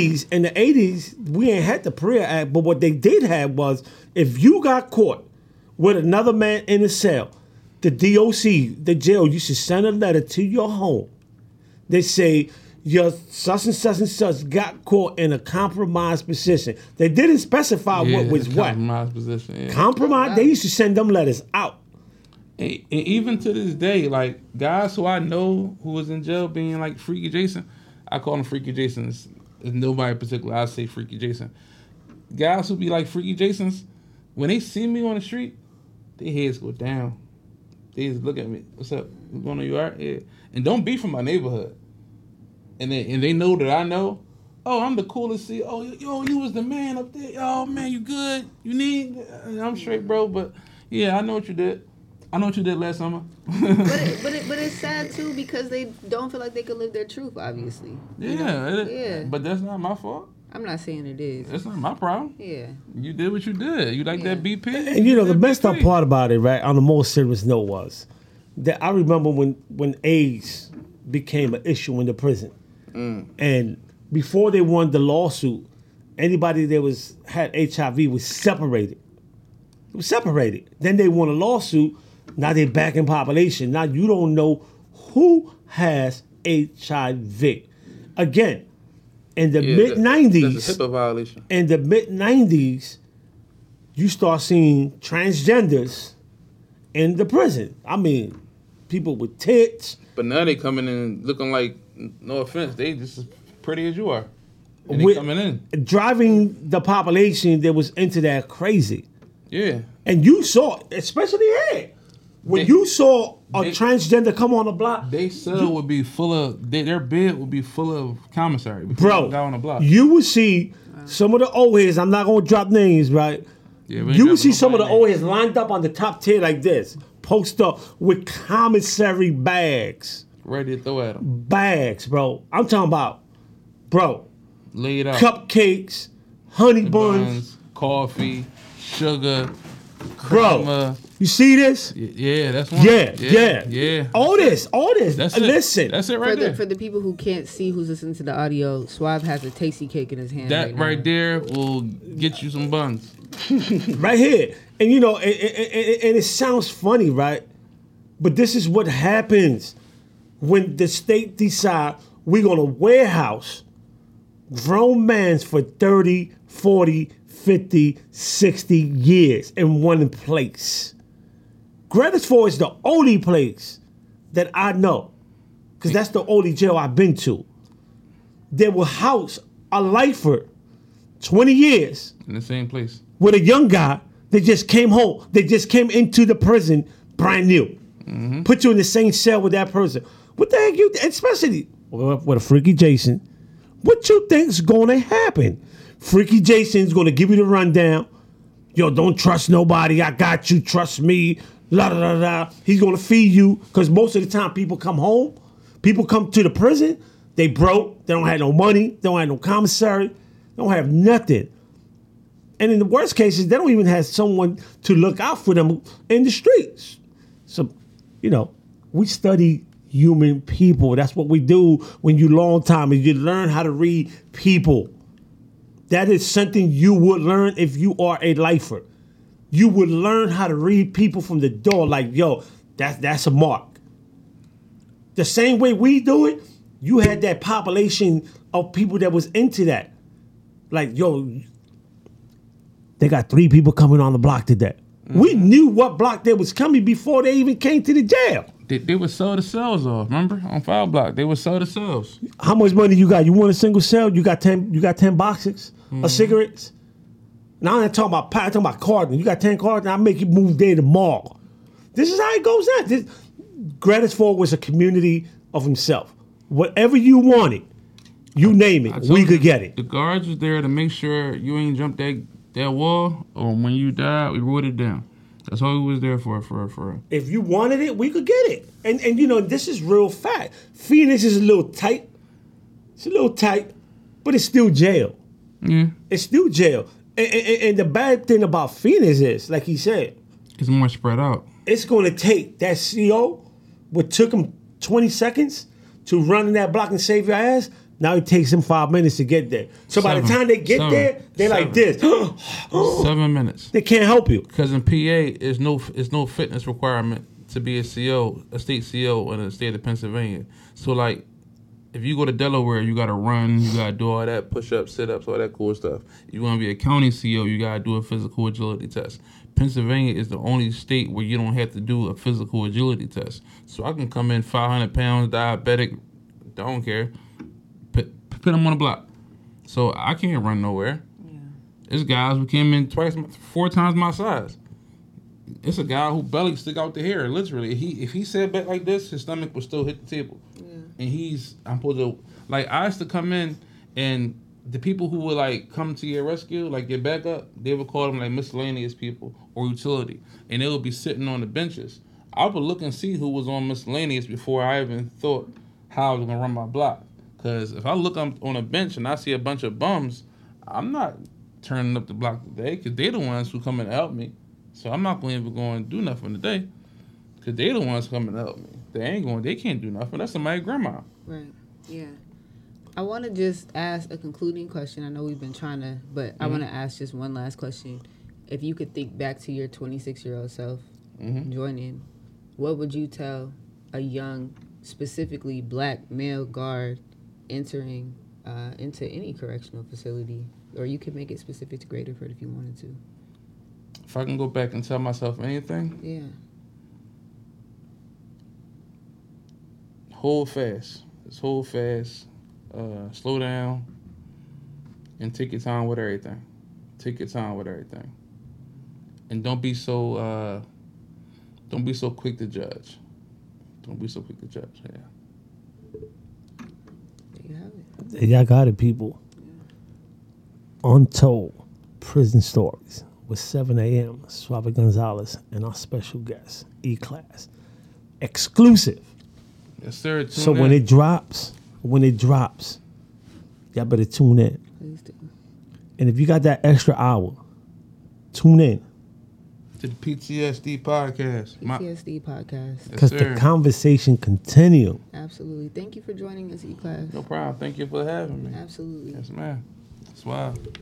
80s, we ain't had the Prayer Act, but what they did have was if you got caught with another man in a cell, the DOC, the jail, used to send a letter to your home. They say, your such and such and such got caught in a compromised position. They didn't specify what was what. Compromised position, yeah. Compromised, they used to send them letters out. And even to this day, like, guys who I know who was in jail being like Freaky Jason, I call him Freaky Jason. It's nobody in particular, I say Freaky Jason. Guys who be like Freaky Jasons, when they see me on the street, their heads go down. They just look at me. What's up? What's going on? You all right? Yeah. And don't be from my neighborhood. And they know that I know. Oh, I'm the coolest CEO. Oh, yo, you was the man up there. Oh man, you good? You need? I'm straight, bro. But yeah, I know what you did. I know what you did last summer. but it's sad too because they don't feel like they could live their truth. Obviously. Yeah. But that's not my fault. I'm not saying it is. That's not my problem. Yeah. You did what you did. You like that BP? And you know, the messed up part about it, right, on the most serious note was that I remember when AIDS became an issue in the prison. And before they won the lawsuit, anybody that had HIV was separated. It was separated. Then they won a lawsuit. Now they're back in population. Now you don't know who has HIV. Again, in the mid-90s, that's a HIPAA violation. In the mid-90s, you start seeing transgenders in the prison. I mean, people with tits. But now they coming in looking like, no offense, they just as pretty as you are. And they coming in. Driving the population that was into that crazy. Yeah. And you saw, especially here, when you saw a transgender come on the block. Their cell would be full of, their bed would be full of commissary. Bro, guy on the block. You would see some of the old heads, I'm not going to drop names, right? Yeah, you would see some of the old heads lined up on the top tier like this, posted up with commissary bags. Ready to throw at them. Bags, bro. I'm talking about, bro. Laid out. Cupcakes, honey buns, coffee, sugar, bro. creamer. You see this? Yeah, that's one. Yeah. All this. That's it. Listen. That's it right there. For the people who can't see who's listening to the audio, Suave has a tasty cake in his hand. That right there will get you some buns. Right here. And you know, and it sounds funny, right? But this is what happens when the state decide we're gonna warehouse grown mans for 30, 40, 50, 60 years in one place. Grettisford is the only place that I know, because that's the only jail I've been to. They will house a lifer 20 years In the same place. with a young guy that just came home. They just came into the prison brand new. Put you in the same cell with that person. What the heck you, especially with a Freaky Jason, what you think's gonna happen? Freaky Jason's gonna give you the rundown. Yo, don't trust nobody. I got you. Trust me. La da da da. He's gonna feed you, because most of the time people come home. People come to the prison. They broke. They don't have no money. They don't have no commissary. They don't have nothing. And in the worst cases, they don't even have someone to look out for them in the streets. So, we study human people. That's what we do when you long time, is you learn how to read people. That is something you would learn if you are a lifer. You would learn how to read people from the door. Like, yo, that's a mark. The same way we do it, you had that population of people that was into that. Like, yo, they got 3 people coming on the block today. We knew what block they was coming before they even came to the jail. They would sell the cells off, remember? On 5 block, they would sell the cells. How much money you got? You want a single cell? You got 10 boxes of cigarettes? Now I'm not talking about pie, I'm talking about carton. You got 10 cartons, I'll make you move there tomorrow. This is how it goes down. Grettisford was a community of himself. Whatever you wanted, you name it, we could get it. The guards was there to make sure you ain't jump that wall, or when you died, we wrote it down. That's all we was there for. If you wanted it, we could get it. And this is real fact. Phoenix is a little tight. It's a little tight, but it's still jail. Yeah. It's still jail. And the bad thing about Phoenix is, like he said, It's more spread out. it's going to take that CO, what took him 20 seconds to run in that block and save your ass. Now it takes them 5 minutes to get there. So by the time they get there, they're like this. 7 minutes. They can't help you. Because in PA, it's no fitness requirement to be a CO, a state CO in the state of Pennsylvania. So like, if you go to Delaware, you gotta run, you gotta do all that push-ups, sit-ups, all that cool stuff. If you wanna be a county CO, you gotta do a physical agility test. Pennsylvania is the only state where you don't have to do a physical agility test. So I can come in 500 pounds, diabetic, don't care. Put them on the block. So I can't run nowhere. Yeah. There's guys who came in 4 times my size. It's a guy who belly stick out the hair, literally. If he sat back like this, his stomach would still hit the table. Yeah. And I'm supposed to, like, I used to come in, and the people who would, like, come to your rescue, like, get back up, they would call them, like, miscellaneous people or utility. And they would be sitting on the benches. I would look and see who was on miscellaneous before I even thought how I was going to run my block. Because if I look on a bench and I see a bunch of bums, I'm not turning up the block today, because they're the ones who come in to help me. So I'm not going to even go and do nothing today, because they're the ones coming to help me. They can't do nothing. That's somebody's grandma. Right. Yeah. I want to just ask a concluding question. I know we've been trying to, but I want to ask just one last question. If you could think back to your 26-year-old self joining, what would you tell a young, specifically black male guard entering into any correctional facility? Or you could make it specific to Graterford if you wanted to. If I can go back and tell myself anything? Yeah. Hold fast. Just hold fast. Slow down. And take your time with everything. Take your time with everything. And don't be so quick to judge. Don't be so quick to judge, yeah. There you have it. Y'all got it, people. Untold Prison Stories with 7 a.m. Suave Gonzalez and our special guest, E-Class. Exclusive. Yes, sir. So when it drops, y'all better tune in. Please do. And if you got that extra hour, tune in. To the PTSD podcast. PTSD podcast. Because the conversation continue. Absolutely. Thank you for joining us, E-Class. No problem. Thank you for having me. Absolutely. Yes, ma'am. That's wild.